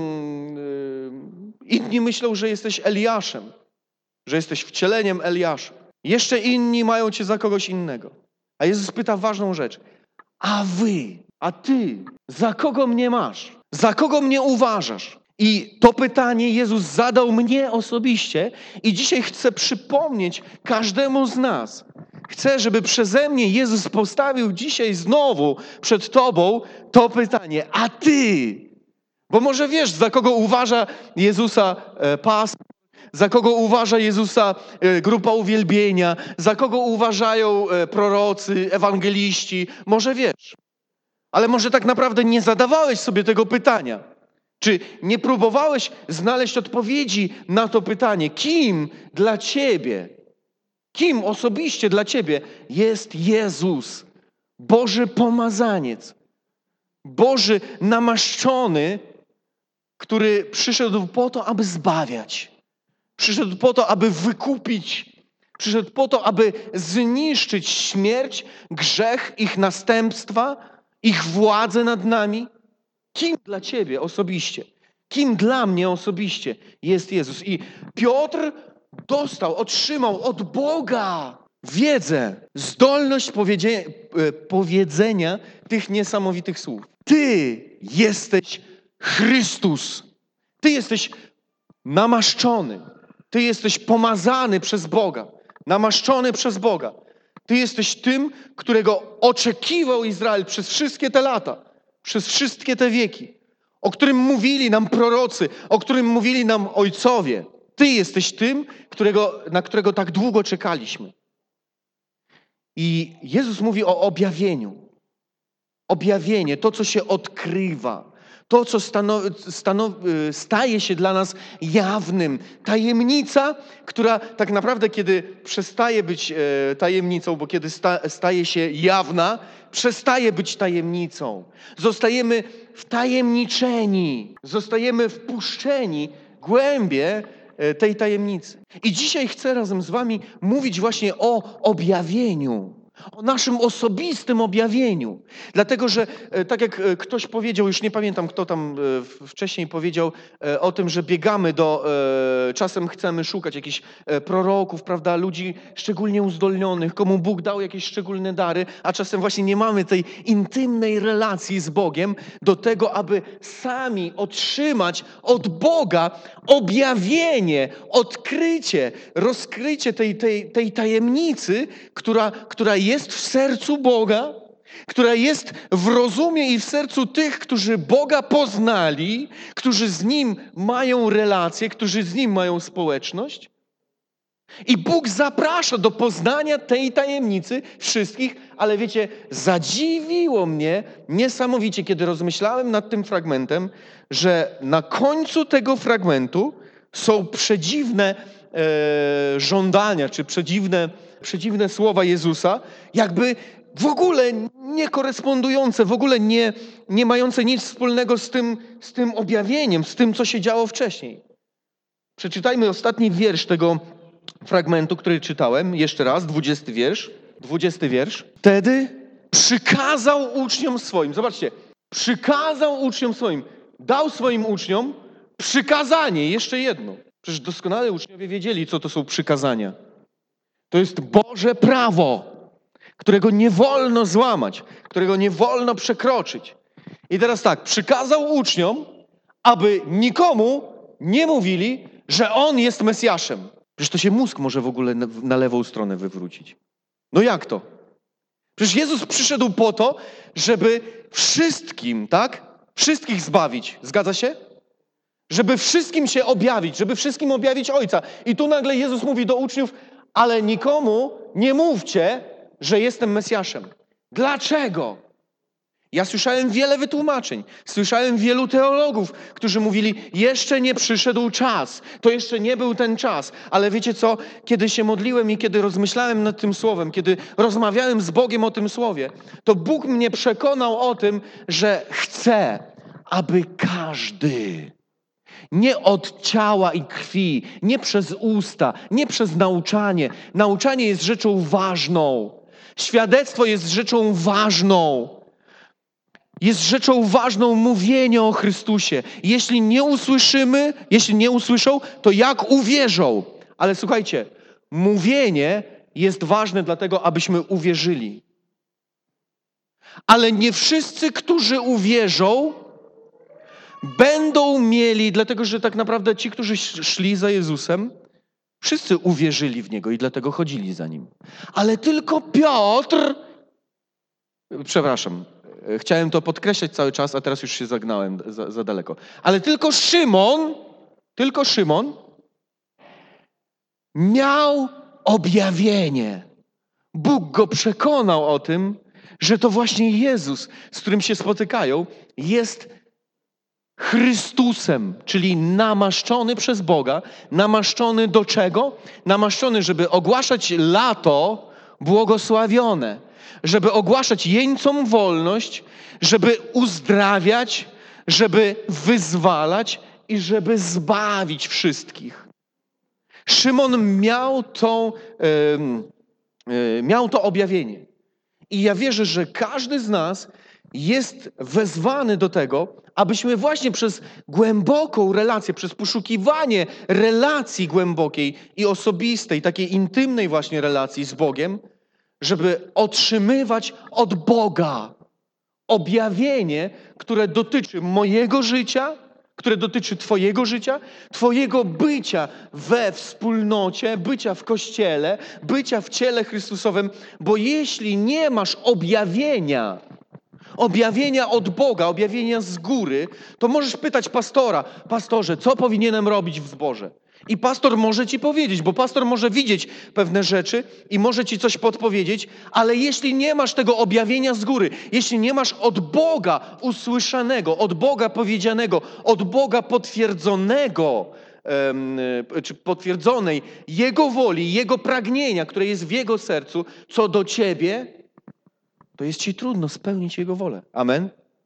inni myślą, że jesteś Eliaszem, że jesteś wcieleniem Eliasza. Jeszcze inni mają cię za kogoś innego. A Jezus pyta ważną rzecz. a wy, a ty, za kogo mnie masz? Za kogo mnie uważasz? I to pytanie Jezus zadał mnie osobiście i dzisiaj chcę przypomnieć każdemu z nas. Chcę, żeby przeze mnie Jezus postawił dzisiaj znowu przed tobą to pytanie, a ty? Bo może wiesz, za kogo uważa Jezusa e, pastor, za kogo uważa Jezusa e, grupa uwielbienia, za kogo uważają e, prorocy, ewangeliści, może wiesz. Ale może tak naprawdę nie zadawałeś sobie tego pytania. Czy nie próbowałeś znaleźć odpowiedzi na to pytanie, kim dla ciebie, kim osobiście dla ciebie jest Jezus, Boży pomazaniec, Boży namaszczony, który przyszedł po to, aby zbawiać, przyszedł po to, aby wykupić, przyszedł po to, aby zniszczyć śmierć, grzech, ich następstwa, ich władzę nad nami. Kim dla ciebie osobiście, kim dla mnie osobiście jest Jezus? I Piotr dostał, otrzymał od Boga wiedzę, zdolność powiedzie- powiedzenia tych niesamowitych słów. Ty jesteś Chrystus. Ty jesteś namaszczony. Ty jesteś pomazany przez Boga. Namaszczony przez Boga. Ty jesteś tym, którego oczekiwał Izrael przez wszystkie te lata. Przez wszystkie te wieki, o którym mówili nam prorocy, o którym mówili nam ojcowie. Ty jesteś tym, którego, na którego tak długo czekaliśmy. I Jezus mówi o objawieniu. Objawienie, to co się odkrywa, to co stanowi, stanowi, staje się dla nas jawnym. Tajemnica, która tak naprawdę kiedy przestaje być e, tajemnicą, bo kiedy sta, staje się jawna, przestaje być tajemnicą. Zostajemy wtajemniczeni, zostajemy wpuszczeni głębie e, tej tajemnicy. I dzisiaj chcę razem z wami mówić właśnie o objawieniu. O naszym osobistym objawieniu. Dlatego, że tak jak ktoś powiedział, już nie pamiętam kto tam wcześniej powiedział o tym, że biegamy do, czasem chcemy szukać jakichś proroków, prawda, ludzi szczególnie uzdolnionych, komu Bóg dał jakieś szczególne dary, a czasem właśnie nie mamy tej intymnej relacji z Bogiem do tego, aby sami otrzymać od Boga objawienie, odkrycie, rozkrycie tej, tej, tej tajemnicy, która, która jest w sercu Boga, która jest w rozumie i w sercu tych, którzy Boga poznali, którzy z Nim mają relacje, którzy z Nim mają społeczność. I Bóg zaprasza do poznania tej tajemnicy wszystkich, ale wiecie, zadziwiło mnie niesamowicie, kiedy rozmyślałem nad tym fragmentem, że na końcu tego fragmentu są przedziwne e, żądania, czy przedziwne, przedziwne słowa Jezusa, jakby w ogóle nie korespondujące, w ogóle nie, nie mające nic wspólnego z tym, z tym objawieniem, z tym, co się działo wcześniej. Przeczytajmy ostatni wiersz tego fragmentu, który czytałem, jeszcze raz, dwudziesty wiersz, dwudziesty wiersz. Wtedy przykazał uczniom swoim, zobaczcie, przykazał uczniom swoim, dał swoim uczniom przykazanie, jeszcze jedno. Przecież doskonale uczniowie wiedzieli, co to są przykazania. To jest Boże prawo, którego nie wolno złamać, którego nie wolno przekroczyć. I teraz tak, przykazał uczniom, aby nikomu nie mówili, że On jest Mesjaszem. Przecież to się mózg może w ogóle na, na lewą stronę wywrócić. No jak to? Przecież Jezus przyszedł po to, żeby wszystkim, tak? Wszystkich zbawić. Zgadza się? Żeby wszystkim się objawić, żeby wszystkim objawić Ojca. I tu nagle Jezus mówi do uczniów, ale nikomu nie mówcie, że jestem Mesjaszem. Dlaczego? Ja słyszałem wiele wytłumaczeń. Słyszałem wielu teologów, którzy mówili, jeszcze nie przyszedł czas. To jeszcze nie był ten czas. Ale wiecie co? Kiedy się modliłem i kiedy rozmyślałem nad tym słowem, kiedy rozmawiałem z Bogiem o tym słowie, to Bóg mnie przekonał o tym, że chce, aby każdy, nie od ciała i krwi, nie przez usta, nie przez nauczanie. Nauczanie jest rzeczą ważną. Świadectwo jest rzeczą ważną. Jest rzeczą ważną mówienie o Chrystusie. Jeśli nie usłyszymy, jeśli nie usłyszą, to jak uwierzą? Ale słuchajcie, mówienie jest ważne dlatego, abyśmy uwierzyli. Ale nie wszyscy, którzy uwierzą, będą mieli, dlatego że tak naprawdę ci, którzy szli za Jezusem, wszyscy uwierzyli w Niego i dlatego chodzili za Nim. Ale tylko Piotr, przepraszam, chciałem to podkreślać cały czas, a teraz już się zagnałem za, za daleko. Ale tylko Szymon, tylko Szymon miał objawienie. Bóg go przekonał o tym, że to właśnie Jezus, z którym się spotykają, jest Chrystusem, czyli namaszczony przez Boga. Namaszczony do czego? Namaszczony, żeby ogłaszać lato błogosławione, żeby ogłaszać jeńcom wolność, żeby uzdrawiać, żeby wyzwalać i żeby zbawić wszystkich. Szymon miał tą, yy, yy, miał to objawienie. I ja wierzę, że każdy z nas jest wezwany do tego, abyśmy właśnie przez głęboką relację, przez poszukiwanie relacji głębokiej i osobistej, takiej intymnej właśnie relacji z Bogiem, żeby otrzymywać od Boga objawienie, które dotyczy mojego życia, które dotyczy Twojego życia, Twojego bycia we wspólnocie, bycia w Kościele, bycia w ciele Chrystusowym, bo jeśli nie masz objawienia, objawienia od Boga, objawienia z góry, to możesz pytać pastora, pastorze, co powinienem robić w zborze? I pastor może ci powiedzieć, bo pastor może widzieć pewne rzeczy i może ci coś podpowiedzieć, ale jeśli nie masz tego objawienia z góry, jeśli nie masz od Boga usłyszanego, od Boga powiedzianego, od Boga potwierdzonego, um, czy potwierdzonej Jego woli, Jego pragnienia, które jest w Jego sercu, co do ciebie, to jest ci trudno spełnić Jego wolę. Amen?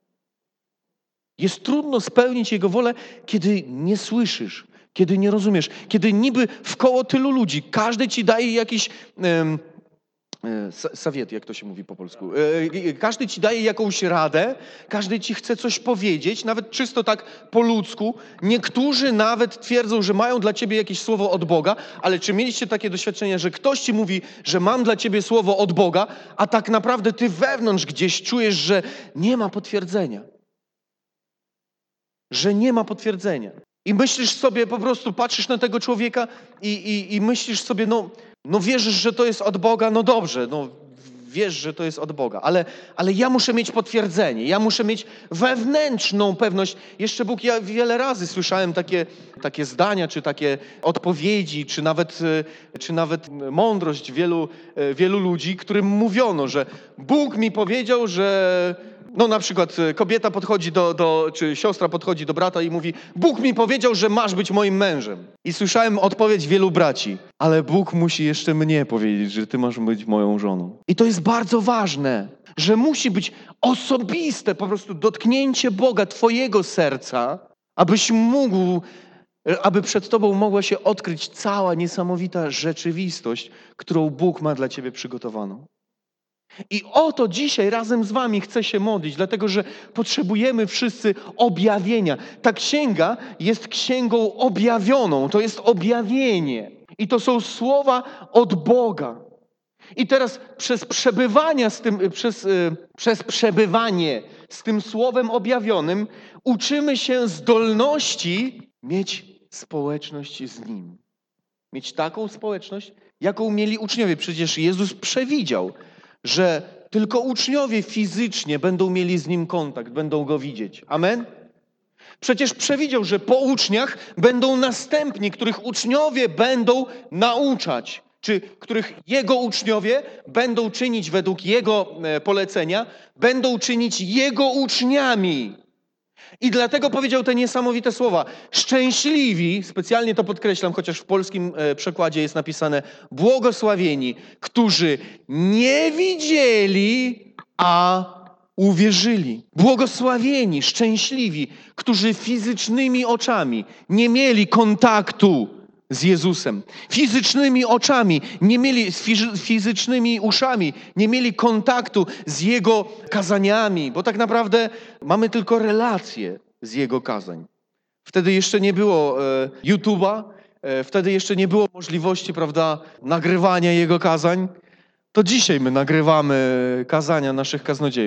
Jest trudno spełnić Jego wolę, kiedy nie słyszysz, kiedy nie rozumiesz, kiedy niby wkoło tylu ludzi, każdy ci daje jakiś um, sawiet, jak to się mówi po polsku. Każdy ci daje jakąś radę, każdy ci chce coś powiedzieć, nawet czysto tak po ludzku. Niektórzy nawet twierdzą, że mają dla ciebie jakieś słowo od Boga, ale czy mieliście takie doświadczenia, że ktoś ci mówi, że mam dla ciebie słowo od Boga, a tak naprawdę ty wewnątrz gdzieś czujesz, że nie ma potwierdzenia. Że nie ma potwierdzenia. I myślisz sobie, po prostu patrzysz na tego człowieka i, i, i myślisz sobie, no, no wierzysz, że to jest od Boga, no dobrze, no wiesz, że to jest od Boga, ale, ale ja muszę mieć potwierdzenie, ja muszę mieć wewnętrzną pewność. Jeszcze Bóg, ja wiele razy słyszałem takie, takie zdania, czy takie odpowiedzi, czy nawet, czy nawet mądrość wielu, wielu ludzi, którym mówiono, że Bóg mi powiedział, że no na przykład kobieta podchodzi do, do, czy siostra podchodzi do brata i mówi, Bóg mi powiedział, że masz być moim mężem. I słyszałem odpowiedź wielu braci, ale Bóg musi jeszcze mnie powiedzieć, że ty masz być moją żoną. I to jest bardzo ważne, że musi być osobiste po prostu dotknięcie Boga, twojego serca, abyś mógł, aby przed tobą mogła się odkryć cała niesamowita rzeczywistość, którą Bóg ma dla ciebie przygotowaną. I o to dzisiaj razem z wami chcę się modlić, dlatego że potrzebujemy wszyscy objawienia. Ta księga jest księgą objawioną, to jest objawienie. I to są słowa od Boga. I teraz przez przebywania z tym, przez, yy, przez przebywanie z tym słowem objawionym uczymy się zdolności mieć społeczność z Nim. Mieć taką społeczność, jaką mieli uczniowie. Przecież Jezus przewidział, że tylko uczniowie fizycznie będą mieli z Nim kontakt, będą Go widzieć. Amen? Przecież przewidział, że po uczniach będą następni, których uczniowie będą nauczać, czy których Jego uczniowie będą czynić według Jego polecenia, będą czynić Jego uczniami. I dlatego powiedział te niesamowite słowa. Szczęśliwi, specjalnie to podkreślam, chociaż w polskim przekładzie jest napisane błogosławieni, którzy nie widzieli, a uwierzyli. Błogosławieni, szczęśliwi, którzy fizycznymi oczami nie mieli kontaktu z Jezusem. Fizycznymi oczami, nie mieli, z fizycznymi uszami, nie mieli kontaktu z Jego kazaniami, bo tak naprawdę mamy tylko relacje z Jego kazań. Wtedy jeszcze nie było e, YouTube'a, e, wtedy jeszcze nie było możliwości, prawda, nagrywania Jego kazań. To dzisiaj my nagrywamy kazania naszych kaznodziejów.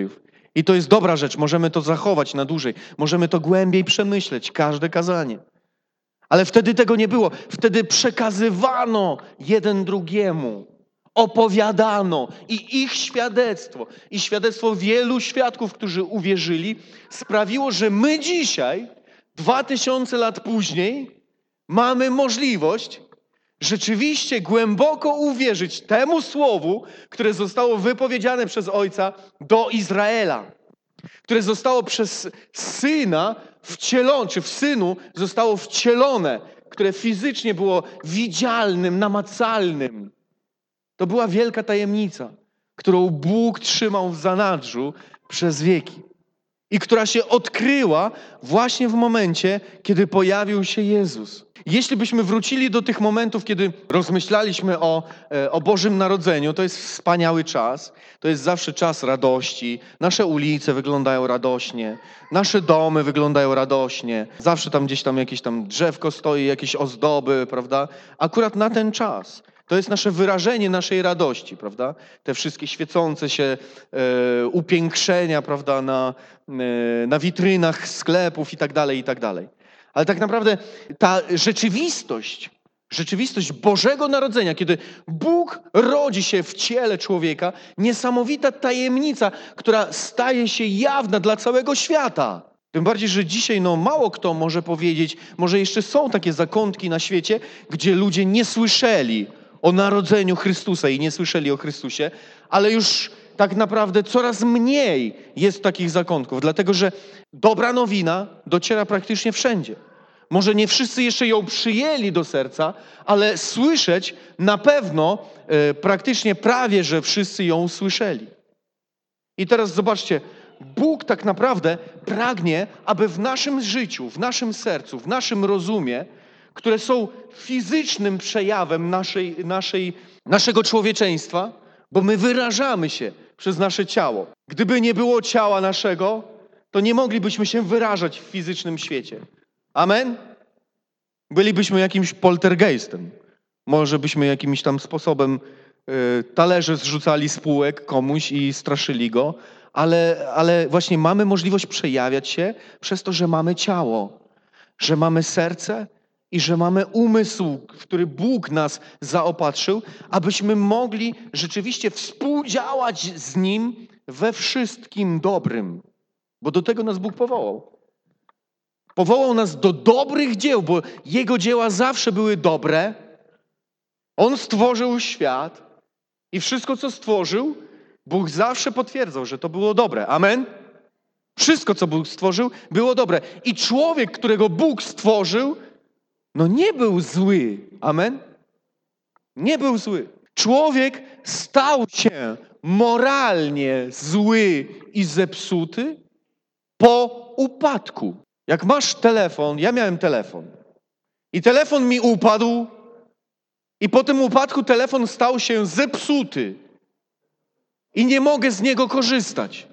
I to jest dobra rzecz, możemy to zachować na dłużej, możemy to głębiej przemyśleć, każde kazanie. Ale wtedy tego nie było. Wtedy przekazywano jeden drugiemu, opowiadano i ich świadectwo, i świadectwo wielu świadków, którzy uwierzyli, sprawiło, że my dzisiaj, dwa tysiące lat później, mamy możliwość rzeczywiście głęboko uwierzyć temu słowu, które zostało wypowiedziane przez Ojca do Izraela, które zostało przez Syna wcielone, czy w Synu zostało wcielone, które fizycznie było widzialnym, namacalnym. To była wielka tajemnica, którą Bóg trzymał w zanadrzu przez wieki i która się odkryła właśnie w momencie, kiedy pojawił się Jezus. Jeśli byśmy wrócili do tych momentów, kiedy rozmyślaliśmy o, o Bożym Narodzeniu, to jest wspaniały czas. To jest zawsze czas radości. Nasze ulice wyglądają radośnie. Nasze domy wyglądają radośnie. Zawsze tam gdzieś tam jakieś tam drzewko stoi, jakieś ozdoby, prawda? Akurat na ten czas. To jest nasze wyrażenie naszej radości, prawda? Te wszystkie świecące się e, upiększenia, prawda, na, e, na witrynach sklepów i tak dalej, i tak dalej. Ale tak naprawdę ta rzeczywistość, rzeczywistość Bożego Narodzenia, kiedy Bóg rodzi się w ciele człowieka, niesamowita tajemnica, która staje się jawna dla całego świata. Tym bardziej, że dzisiaj no, mało kto może powiedzieć, może jeszcze są takie zakątki na świecie, gdzie ludzie nie słyszeli o narodzeniu Chrystusa i nie słyszeli o Chrystusie, ale już tak naprawdę coraz mniej jest takich zakątków, dlatego że dobra nowina dociera praktycznie wszędzie. Może nie wszyscy jeszcze ją przyjęli do serca, ale słyszeć na pewno e, praktycznie prawie, że wszyscy ją słyszeli. I teraz zobaczcie, Bóg tak naprawdę pragnie, aby w naszym życiu, w naszym sercu, w naszym rozumie, które są fizycznym przejawem naszej, naszej, naszego człowieczeństwa, bo my wyrażamy się przez nasze ciało. Gdyby nie było ciała naszego, to nie moglibyśmy się wyrażać w fizycznym świecie. Amen? Bylibyśmy jakimś poltergeistem. Może byśmy jakimś tam sposobem y, talerze zrzucali z półek komuś i straszyli go, ale, ale właśnie mamy możliwość przejawiać się przez to, że mamy ciało, że mamy serce i że mamy umysł, w który Bóg nas zaopatrzył, abyśmy mogli rzeczywiście współdziałać z Nim we wszystkim dobrym. Bo do tego nas Bóg powołał. Powołał nas do dobrych dzieł, bo Jego dzieła zawsze były dobre. On stworzył świat i wszystko, co stworzył, Bóg zawsze potwierdzał, że to było dobre. Amen? Wszystko, co Bóg stworzył, było dobre. I człowiek, którego Bóg stworzył, no nie był zły. Amen? Nie był zły. Człowiek stał się moralnie zły i zepsuty po upadku. Jak masz telefon, ja miałem telefon i telefon mi upadł i po tym upadku telefon stał się zepsuty i nie mogę z niego korzystać,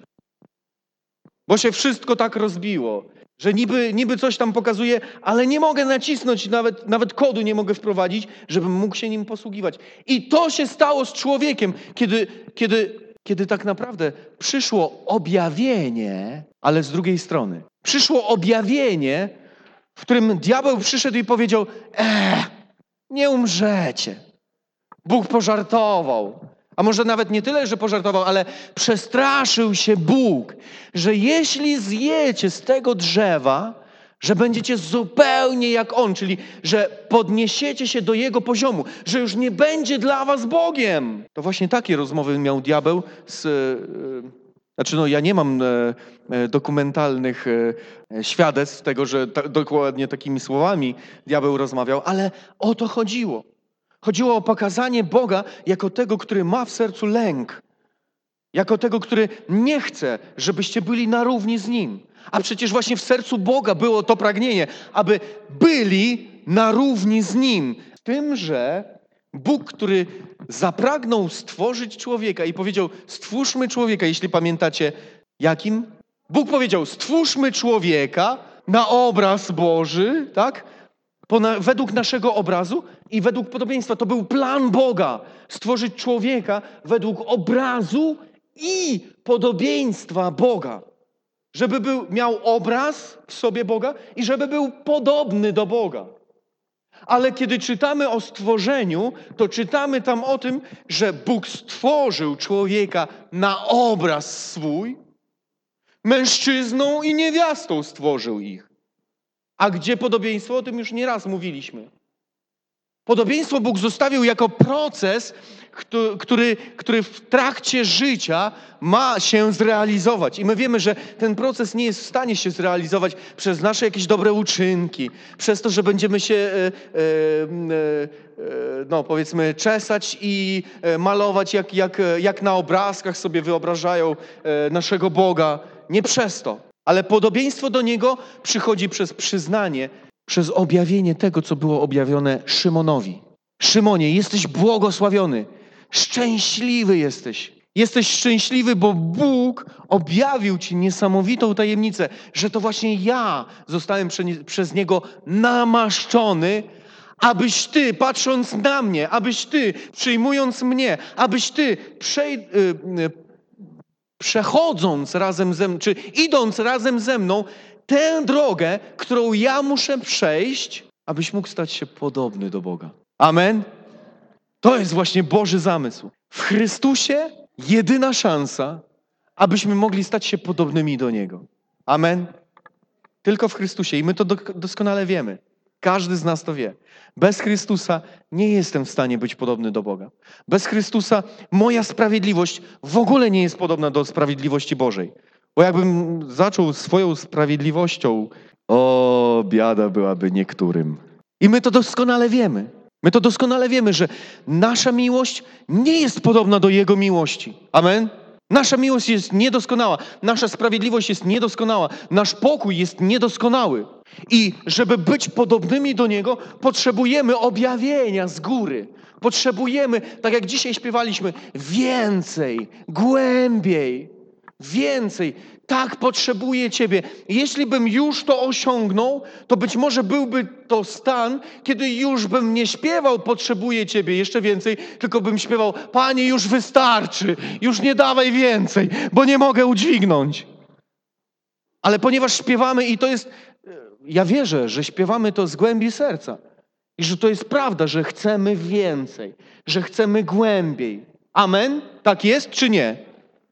bo się wszystko tak rozbiło, że niby, niby coś tam pokazuje, ale nie mogę nacisnąć, nawet, nawet kodu nie mogę wprowadzić, żebym mógł się nim posługiwać. I to się stało z człowiekiem, kiedy, kiedy, kiedy tak naprawdę przyszło objawienie, ale z drugiej strony. Przyszło objawienie, w którym diabeł przyszedł i powiedział: eee, nie umrzecie. Bóg pożartował. A może nawet nie tyle, że pożartował, ale przestraszył się Bóg, że jeśli zjecie z tego drzewa, że będziecie zupełnie jak On, czyli że podniesiecie się do Jego poziomu, że już nie będzie dla was Bogiem. To właśnie takie rozmowy miał diabeł z... Yy, Znaczy, no ja nie mam e, e, dokumentalnych e, świadectw tego, że ta, dokładnie takimi słowami diabeł rozmawiał, ale o to chodziło. Chodziło o pokazanie Boga jako tego, który ma w sercu lęk. Jako tego, który nie chce, żebyście byli na równi z Nim. A przecież właśnie w sercu Boga było to pragnienie, aby byli na równi z Nim. Z tym, że Bóg, który zapragnął stworzyć człowieka i powiedział: stwórzmy człowieka, jeśli pamiętacie, jakim? Bóg powiedział: stwórzmy człowieka na obraz Boży, tak? Pona- według naszego obrazu i według podobieństwa. To był plan Boga. Stworzyć człowieka według obrazu i podobieństwa Boga. Żeby był, miał obraz w sobie Boga i żeby był podobny do Boga. Ale kiedy czytamy o stworzeniu, to czytamy tam o tym, że Bóg stworzył człowieka na obraz swój, mężczyzną i niewiastą stworzył ich. A gdzie podobieństwo? O tym już nieraz mówiliśmy. Podobieństwo Bóg zostawił jako proces, który, który w trakcie życia ma się zrealizować. I my wiemy, że ten proces nie jest w stanie się zrealizować przez nasze jakieś dobre uczynki, przez to, że będziemy się, e, e, e, no powiedzmy, czesać i malować, jak, jak, jak na obrazkach sobie wyobrażają naszego Boga. Nie przez to. Ale podobieństwo do Niego przychodzi przez przyznanie, przez objawienie tego, co było objawione Szymonowi. Szymonie, jesteś błogosławiony, szczęśliwy jesteś. Jesteś szczęśliwy, bo Bóg objawił ci niesamowitą tajemnicę, że to właśnie ja zostałem prze, przez Niego namaszczony, abyś ty, patrząc na mnie, abyś ty, przyjmując mnie, abyś ty, przej, y, y, przechodząc razem ze mną, czy idąc razem ze mną, tę drogę, którą ja muszę przejść, abyś mógł stać się podobny do Boga. Amen? To jest właśnie Boży zamysł. W Chrystusie jedyna szansa, abyśmy mogli stać się podobnymi do Niego. Amen? Tylko w Chrystusie. I my to doskonale wiemy. Każdy z nas to wie. Bez Chrystusa nie jestem w stanie być podobny do Boga. Bez Chrystusa moja sprawiedliwość w ogóle nie jest podobna do sprawiedliwości Bożej. Bo jakbym zaczął swoją sprawiedliwością, o, biada byłaby niektórym. I my to doskonale wiemy. My to doskonale wiemy, że nasza miłość nie jest podobna do Jego miłości. Amen? Nasza miłość jest niedoskonała. Nasza sprawiedliwość jest niedoskonała. Nasz pokój jest niedoskonały. I żeby być podobnymi do Niego, potrzebujemy objawienia z góry. Potrzebujemy, tak jak dzisiaj śpiewaliśmy, więcej, głębiej, więcej. Tak potrzebuję Ciebie. Jeśli bym już to osiągnął, to być może byłby to stan, kiedy już bym nie śpiewał potrzebuję Ciebie jeszcze więcej, tylko bym śpiewał Panie, już wystarczy, już nie dawaj więcej, bo nie mogę udźwignąć. Ale ponieważ śpiewamy i to jest, ja wierzę, że śpiewamy to z głębi serca i że to jest prawda, że chcemy więcej, że chcemy głębiej. Amen? Tak jest czy nie?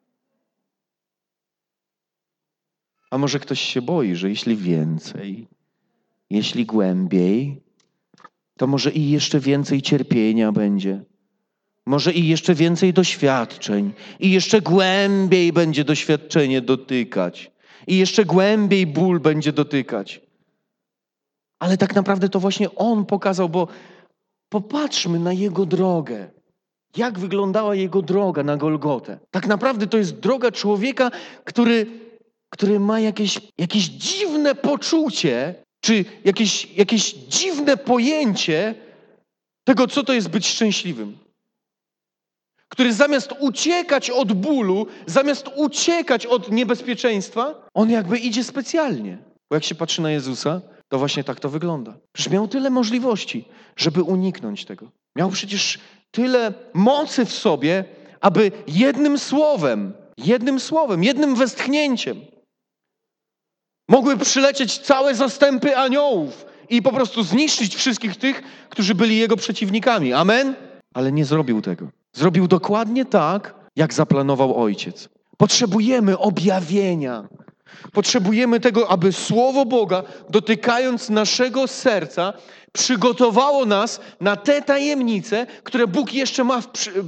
A może ktoś się boi, że jeśli więcej, jeśli głębiej, to może i jeszcze więcej cierpienia będzie. Może i jeszcze więcej doświadczeń. I jeszcze głębiej będzie doświadczenie dotykać. I jeszcze głębiej ból będzie dotykać. Ale tak naprawdę to właśnie On pokazał, bo popatrzmy na Jego drogę. Jak wyglądała Jego droga na Golgotę. Tak naprawdę to jest droga człowieka, który... który ma jakieś, jakieś dziwne poczucie, czy jakieś, jakieś dziwne pojęcie tego, co to jest być szczęśliwym. Który zamiast uciekać od bólu, zamiast uciekać od niebezpieczeństwa, on jakby idzie specjalnie. Bo jak się patrzy na Jezusa, to właśnie tak to wygląda. Przecież miał tyle możliwości, żeby uniknąć tego. Miał przecież tyle mocy w sobie, aby jednym słowem, jednym słowem, jednym westchnięciem mogły przylecieć całe zastępy aniołów i po prostu zniszczyć wszystkich tych, którzy byli jego przeciwnikami. Amen? Ale nie zrobił tego. Zrobił dokładnie tak, jak zaplanował Ojciec. Potrzebujemy objawienia. Potrzebujemy tego, aby Słowo Boga, dotykając naszego serca, przygotowało nas na te tajemnice, które Bóg jeszcze ma w...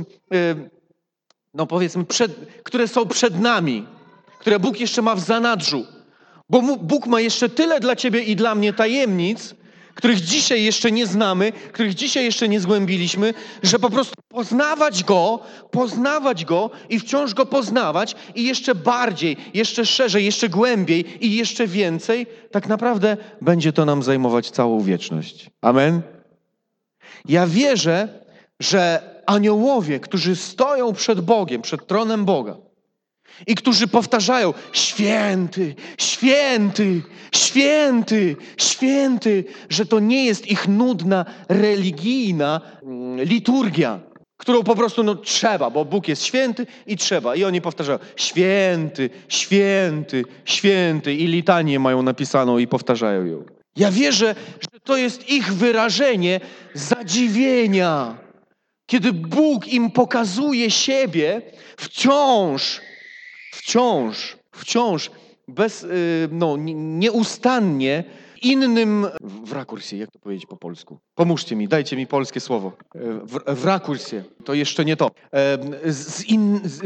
no powiedzmy, przed, które są przed nami. Które Bóg jeszcze ma w zanadrzu. Bo Bóg ma jeszcze tyle dla ciebie i dla mnie tajemnic, których dzisiaj jeszcze nie znamy, których dzisiaj jeszcze nie zgłębiliśmy, że po prostu poznawać Go, poznawać Go i wciąż Go poznawać i jeszcze bardziej, jeszcze szerzej, jeszcze głębiej i jeszcze więcej, tak naprawdę będzie to nam zajmować całą wieczność. Amen? Ja wierzę, że aniołowie, którzy stoją przed Bogiem, przed tronem Boga, i którzy powtarzają święty, święty, święty, święty, że to nie jest ich nudna, religijna liturgia, którą po prostu no, trzeba, bo Bóg jest święty i trzeba. I oni powtarzają święty, święty, święty i litanię mają napisaną i powtarzają ją. Ja wierzę, że to jest ich wyrażenie zadziwienia, kiedy Bóg im pokazuje siebie wciąż, wciąż, wciąż, bez, no, nieustannie innym, w rakursie, jak to powiedzieć po polsku? Pomóżcie mi, dajcie mi polskie słowo. W, w rakursie, to jeszcze nie to. Z in, z,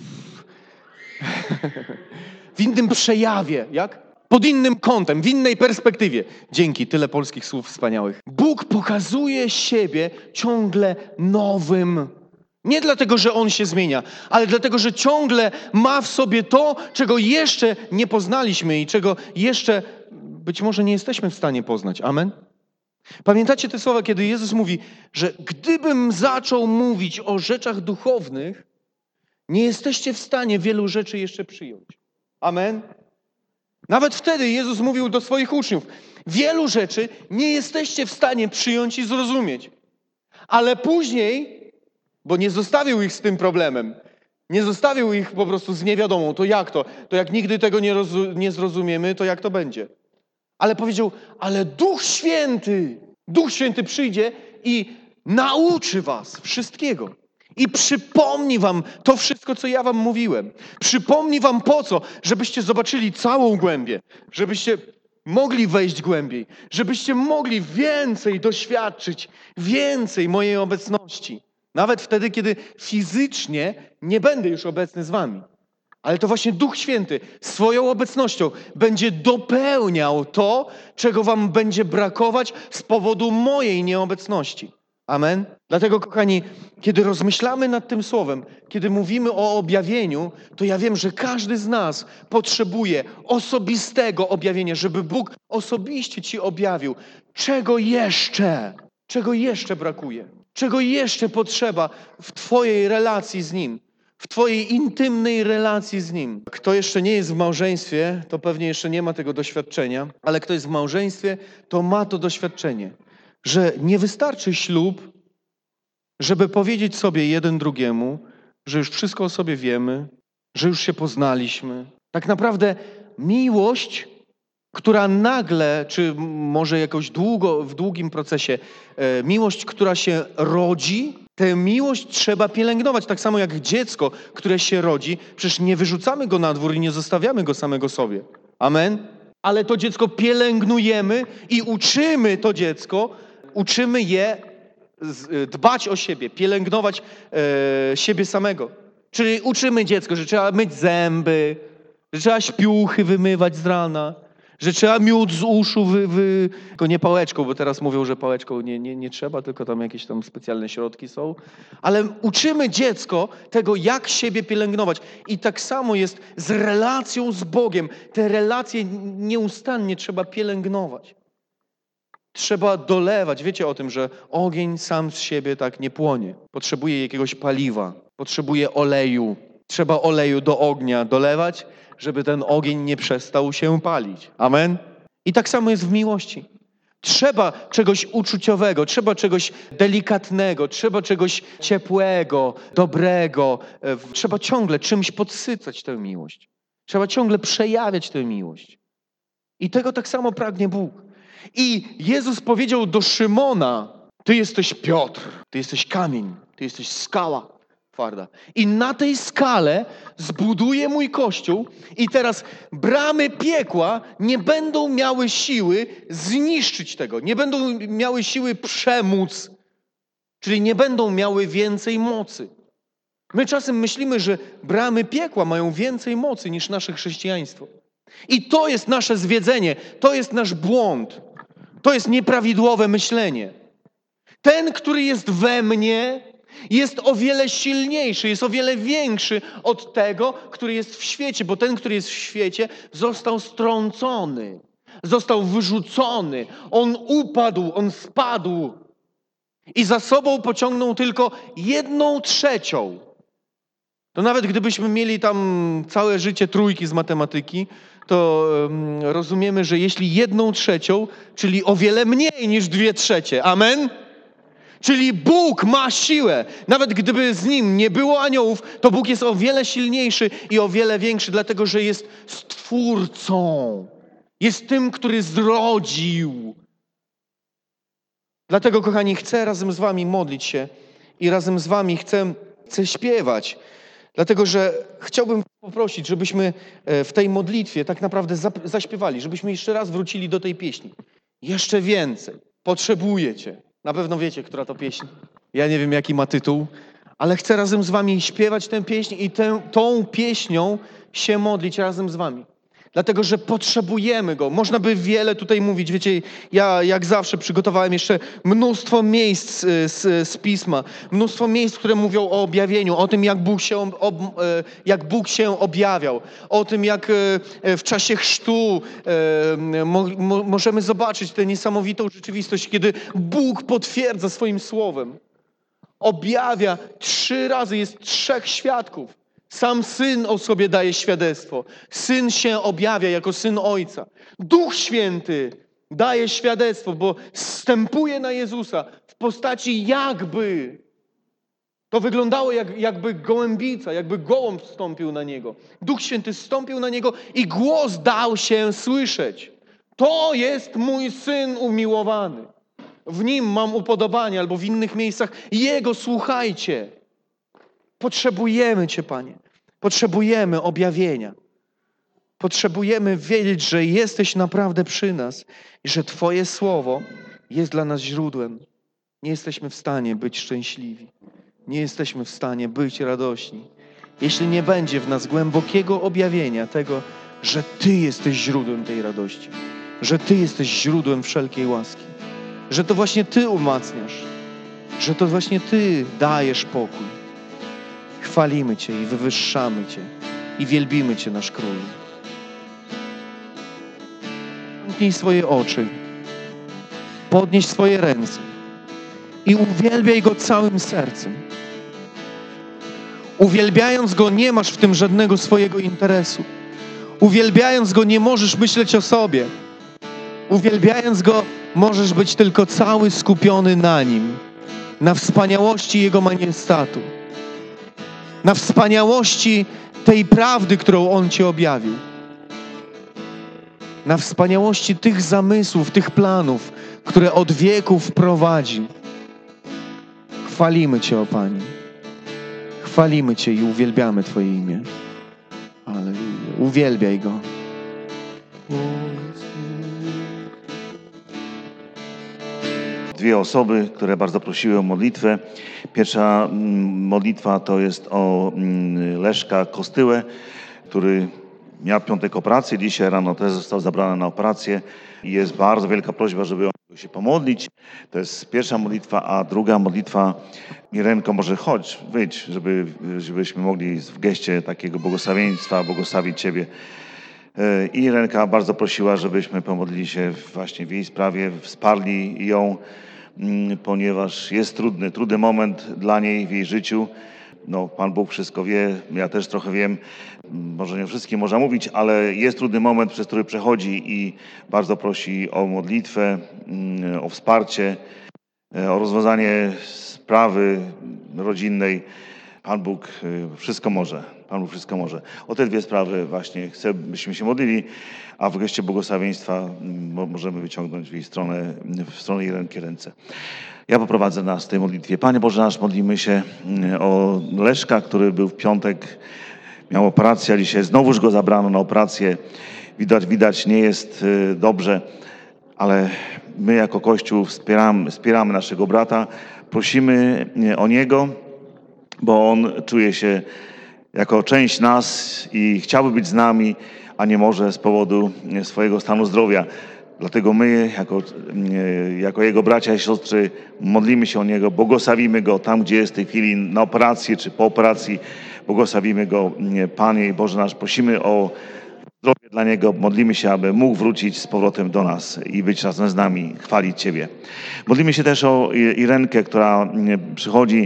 w innym przejawie, jak? Pod innym kątem, w innej perspektywie. Dzięki, tyle polskich słów wspaniałych. Bóg pokazuje siebie ciągle nowym. Nie dlatego, że On się zmienia, ale dlatego, że ciągle ma w sobie to, czego jeszcze nie poznaliśmy i czego jeszcze być może nie jesteśmy w stanie poznać. Amen? Pamiętacie te słowa, kiedy Jezus mówi, że gdybym zaczął mówić o rzeczach duchownych, nie jesteście w stanie wielu rzeczy jeszcze przyjąć. Amen? Nawet wtedy Jezus mówił do swoich uczniów, wielu rzeczy nie jesteście w stanie przyjąć i zrozumieć. Ale później, bo nie zostawił ich z tym problemem, nie zostawił ich po prostu z niewiadomą, to jak to? To jak nigdy tego nie, rozu- nie zrozumiemy, to jak to będzie? Ale powiedział, ale Duch Święty, Duch Święty przyjdzie i nauczy was wszystkiego. I przypomni wam to wszystko, co ja wam mówiłem. Przypomni wam po co? Żebyście zobaczyli całą głębię. Żebyście mogli wejść głębiej. Żebyście mogli więcej doświadczyć. Więcej mojej obecności. Nawet wtedy, kiedy fizycznie nie będę już obecny z wami. Ale to właśnie Duch Święty swoją obecnością będzie dopełniał to, czego wam będzie brakować z powodu mojej nieobecności. Amen? Dlatego, kochani, kiedy rozmyślamy nad tym słowem, kiedy mówimy o objawieniu, to ja wiem, że każdy z nas potrzebuje osobistego objawienia, żeby Bóg osobiście ci objawił, czego jeszcze, czego jeszcze brakuje, czego jeszcze potrzeba w twojej relacji z Nim, w twojej intymnej relacji z Nim. Kto jeszcze nie jest w małżeństwie, to pewnie jeszcze nie ma tego doświadczenia, ale kto jest w małżeństwie, to ma to doświadczenie, że nie wystarczy ślub, żeby powiedzieć sobie jeden drugiemu, że już wszystko o sobie wiemy, że już się poznaliśmy. Tak naprawdę miłość, która nagle, czy może jakoś długo, w długim procesie, e, miłość, która się rodzi, tę miłość trzeba pielęgnować. Tak samo jak dziecko, które się rodzi, przecież nie wyrzucamy go na dwór i nie zostawiamy go samego sobie. Amen? Ale to dziecko pielęgnujemy i uczymy to dziecko, uczymy je dbać o siebie, pielęgnować e, siebie samego. Czyli uczymy dziecko, że trzeba myć zęby, że trzeba śpiuchy wymywać z rana, że trzeba miód z uszu, wy, wy... tylko nie pałeczką, bo teraz mówią, że pałeczką nie, nie, nie trzeba, tylko tam jakieś tam specjalne środki są. Ale uczymy dziecko tego, jak siebie pielęgnować. I tak samo jest z relacją z Bogiem. Te relacje nieustannie trzeba pielęgnować. Trzeba dolewać. Wiecie o tym, że ogień sam z siebie tak nie płonie. Potrzebuje jakiegoś paliwa, potrzebuje oleju. Trzeba oleju do ognia dolewać, żeby ten ogień nie przestał się palić. Amen? I tak samo jest w miłości. Trzeba czegoś uczuciowego, trzeba czegoś delikatnego, trzeba czegoś ciepłego, dobrego. Trzeba ciągle czymś podsycać tę miłość. Trzeba ciągle przejawiać tę miłość. I tego tak samo pragnie Bóg. I Jezus powiedział do Szymona, ty jesteś Piotr, ty jesteś kamień, ty jesteś skała twarda. I na tej skale zbuduję mój Kościół i teraz bramy piekła nie będą miały siły zniszczyć tego, nie będą miały siły przemóc, czyli nie będą miały więcej mocy. My czasem myślimy, że bramy piekła mają więcej mocy niż nasze chrześcijaństwo. I to jest nasze zwiedzenie, to jest nasz błąd, to jest nieprawidłowe myślenie. Ten, który jest we mnie, jest o wiele silniejszy, jest o wiele większy od tego, który jest w świecie, bo ten, który jest w świecie, został strącony, został wyrzucony, on upadł, on spadł i za sobą pociągnął tylko jedną trzecią. To nawet gdybyśmy mieli tam całe życie trójki z matematyki, to um, rozumiemy, że jeśli jedną trzecią, czyli o wiele mniej niż dwie trzecie, amen? Czyli Bóg ma siłę. Nawet gdyby z Nim nie było aniołów, to Bóg jest o wiele silniejszy i o wiele większy, dlatego że jest Stwórcą. Jest tym, który zrodził. Dlatego, kochani, chcę razem z wami modlić się i razem z wami chcę, chcę śpiewać. Dlatego, że chciałbym poprosić, żebyśmy w tej modlitwie tak naprawdę zaśpiewali, żebyśmy jeszcze raz wrócili do tej pieśni. Jeszcze więcej. Potrzebuję Cię. Na pewno wiecie, która to pieśń. Ja nie wiem, jaki ma tytuł, ale chcę razem z wami śpiewać tę pieśń i tę, tą pieśnią się modlić razem z wami. Dlatego, że potrzebujemy Go. Można by wiele tutaj mówić. Wiecie, ja jak zawsze przygotowałem jeszcze mnóstwo miejsc z, z Pisma. Mnóstwo miejsc, które mówią o objawieniu. O tym, jak Bóg się, ob, jak Bóg się objawiał. O tym, jak w czasie chrztu mo, mo, możemy zobaczyć tę niesamowitą rzeczywistość, kiedy Bóg potwierdza swoim słowem. Objawia trzy razy. Jest trzech świadków. Sam Syn o sobie daje świadectwo. Syn się objawia jako Syn Ojca. Duch Święty daje świadectwo, bo zstępuje na Jezusa w postaci jakby. To wyglądało jak, jakby gołębica, jakby gołąb wstąpił na Niego. Duch Święty zstąpił na Niego i głos dał się słyszeć. To jest mój Syn umiłowany. W Nim mam upodobanie, albo w innych miejscach. Jego słuchajcie. Potrzebujemy Cię, Panie. Potrzebujemy objawienia. Potrzebujemy wiedzieć, że jesteś naprawdę przy nas i że Twoje słowo jest dla nas źródłem. Nie jesteśmy w stanie być szczęśliwi. Nie jesteśmy w stanie być radośni, jeśli nie będzie w nas głębokiego objawienia tego, że Ty jesteś źródłem tej radości. Że Ty jesteś źródłem wszelkiej łaski. Że to właśnie Ty umacniasz. Że to właśnie Ty dajesz pokój. Chwalimy Cię i wywyższamy Cię i wielbimy Cię, nasz Król. Zamknij swoje oczy, podnieś swoje ręce i uwielbiaj Go całym sercem. Uwielbiając Go nie masz w tym żadnego swojego interesu. Uwielbiając Go nie możesz myśleć o sobie. Uwielbiając Go możesz być tylko cały skupiony na Nim, na wspaniałości Jego majestatu. Na wspaniałości tej prawdy, którą On Ci objawił. Na wspaniałości tych zamysłów, tych planów, które od wieków prowadzi. Chwalimy Cię, o Panie. Chwalimy Cię i uwielbiamy Twoje imię. Alleluja. Uwielbiaj Go.
Dwie osoby, które bardzo prosiły o modlitwę. Pierwsza modlitwa to jest o Leszka Kostyłę, który miał piątek operację. Dzisiaj rano też został zabrany na operację. I jest bardzo wielka prośba, żeby on się pomodlić. To jest pierwsza modlitwa, a druga modlitwa. Irenko, może chodź, wyjdź, żeby, żebyśmy mogli w geście takiego błogosławieństwa błogosławić Ciebie. I Irenka bardzo prosiła, żebyśmy pomodlili się właśnie w jej sprawie, wsparli ją, ponieważ jest trudny, trudny moment dla niej w jej życiu. No, Pan Bóg wszystko wie, ja też trochę wiem, może nie wszystkim można mówić, ale jest trudny moment, przez który przechodzi i bardzo prosi o modlitwę, o wsparcie, o rozwiązanie sprawy rodzinnej. Pan Bóg wszystko może. Pan Bóg wszystko może. O te dwie sprawy właśnie chcę, byśmy się modlili, a w geście błogosławieństwa możemy wyciągnąć w jej stronę, w stronę Irenki ręce. Ja poprowadzę nas w tej modlitwie. Panie Boże nasz, modlimy się o Leszka, który był w piątek, miał operację, a dzisiaj znowuż go zabrano na operację. Widać, widać, nie jest dobrze, ale my jako Kościół wspieramy, wspieramy naszego brata, prosimy o niego, bo on czuje się jako część nas i chciałby być z nami, a nie może z powodu swojego stanu zdrowia. Dlatego my, jako, jako jego bracia i siostry, modlimy się o niego, błogosławimy go tam, gdzie jest w tej chwili na operacji czy po operacji. Błogosławimy go, Panie Boże nasz, prosimy o zdrowie dla niego, modlimy się, aby mógł wrócić z powrotem do nas i być razem z nami, chwalić Ciebie. Modlimy się też o Irenkę, która przychodzi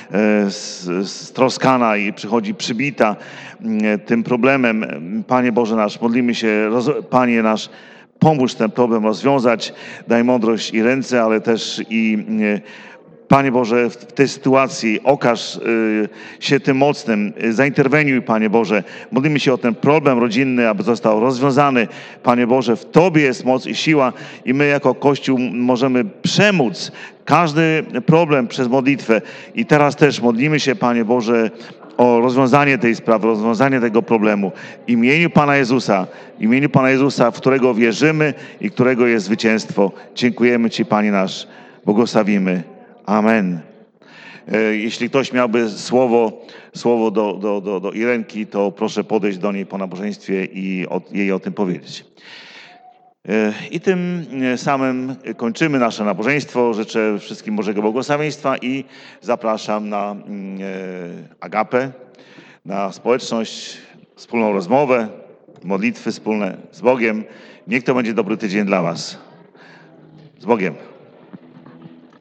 stroskana i przychodzi przybita tym problemem. Panie Boże nasz, modlimy się, Panie nasz, pomóż ten problem rozwiązać, daj mądrość i ręce, ale też i Panie Boże, w tej sytuacji okaż y, się tym mocnym, y, zainterweniuj, Panie Boże. Modlimy się o ten problem rodzinny, aby został rozwiązany. Panie Boże, w Tobie jest moc i siła i my jako Kościół możemy przemóc każdy problem przez modlitwę. I teraz też modlimy się, Panie Boże, o rozwiązanie tej sprawy, rozwiązanie tego problemu. W imieniu Pana Jezusa, w imieniu Pana Jezusa, w którego wierzymy i którego jest zwycięstwo. Dziękujemy Ci, Panie nasz. Błogosławimy. Amen. E, Jeśli ktoś miałby słowo, słowo do, do, do, do Irenki, to proszę podejść do niej po nabożeństwie i o, jej o tym powiedzieć. E, I tym samym kończymy nasze nabożeństwo. Życzę wszystkim Bożego błogosławieństwa i zapraszam na e, agapę, na społeczność, wspólną rozmowę, modlitwy wspólne z Bogiem. Niech to będzie dobry tydzień dla Was. Z Bogiem.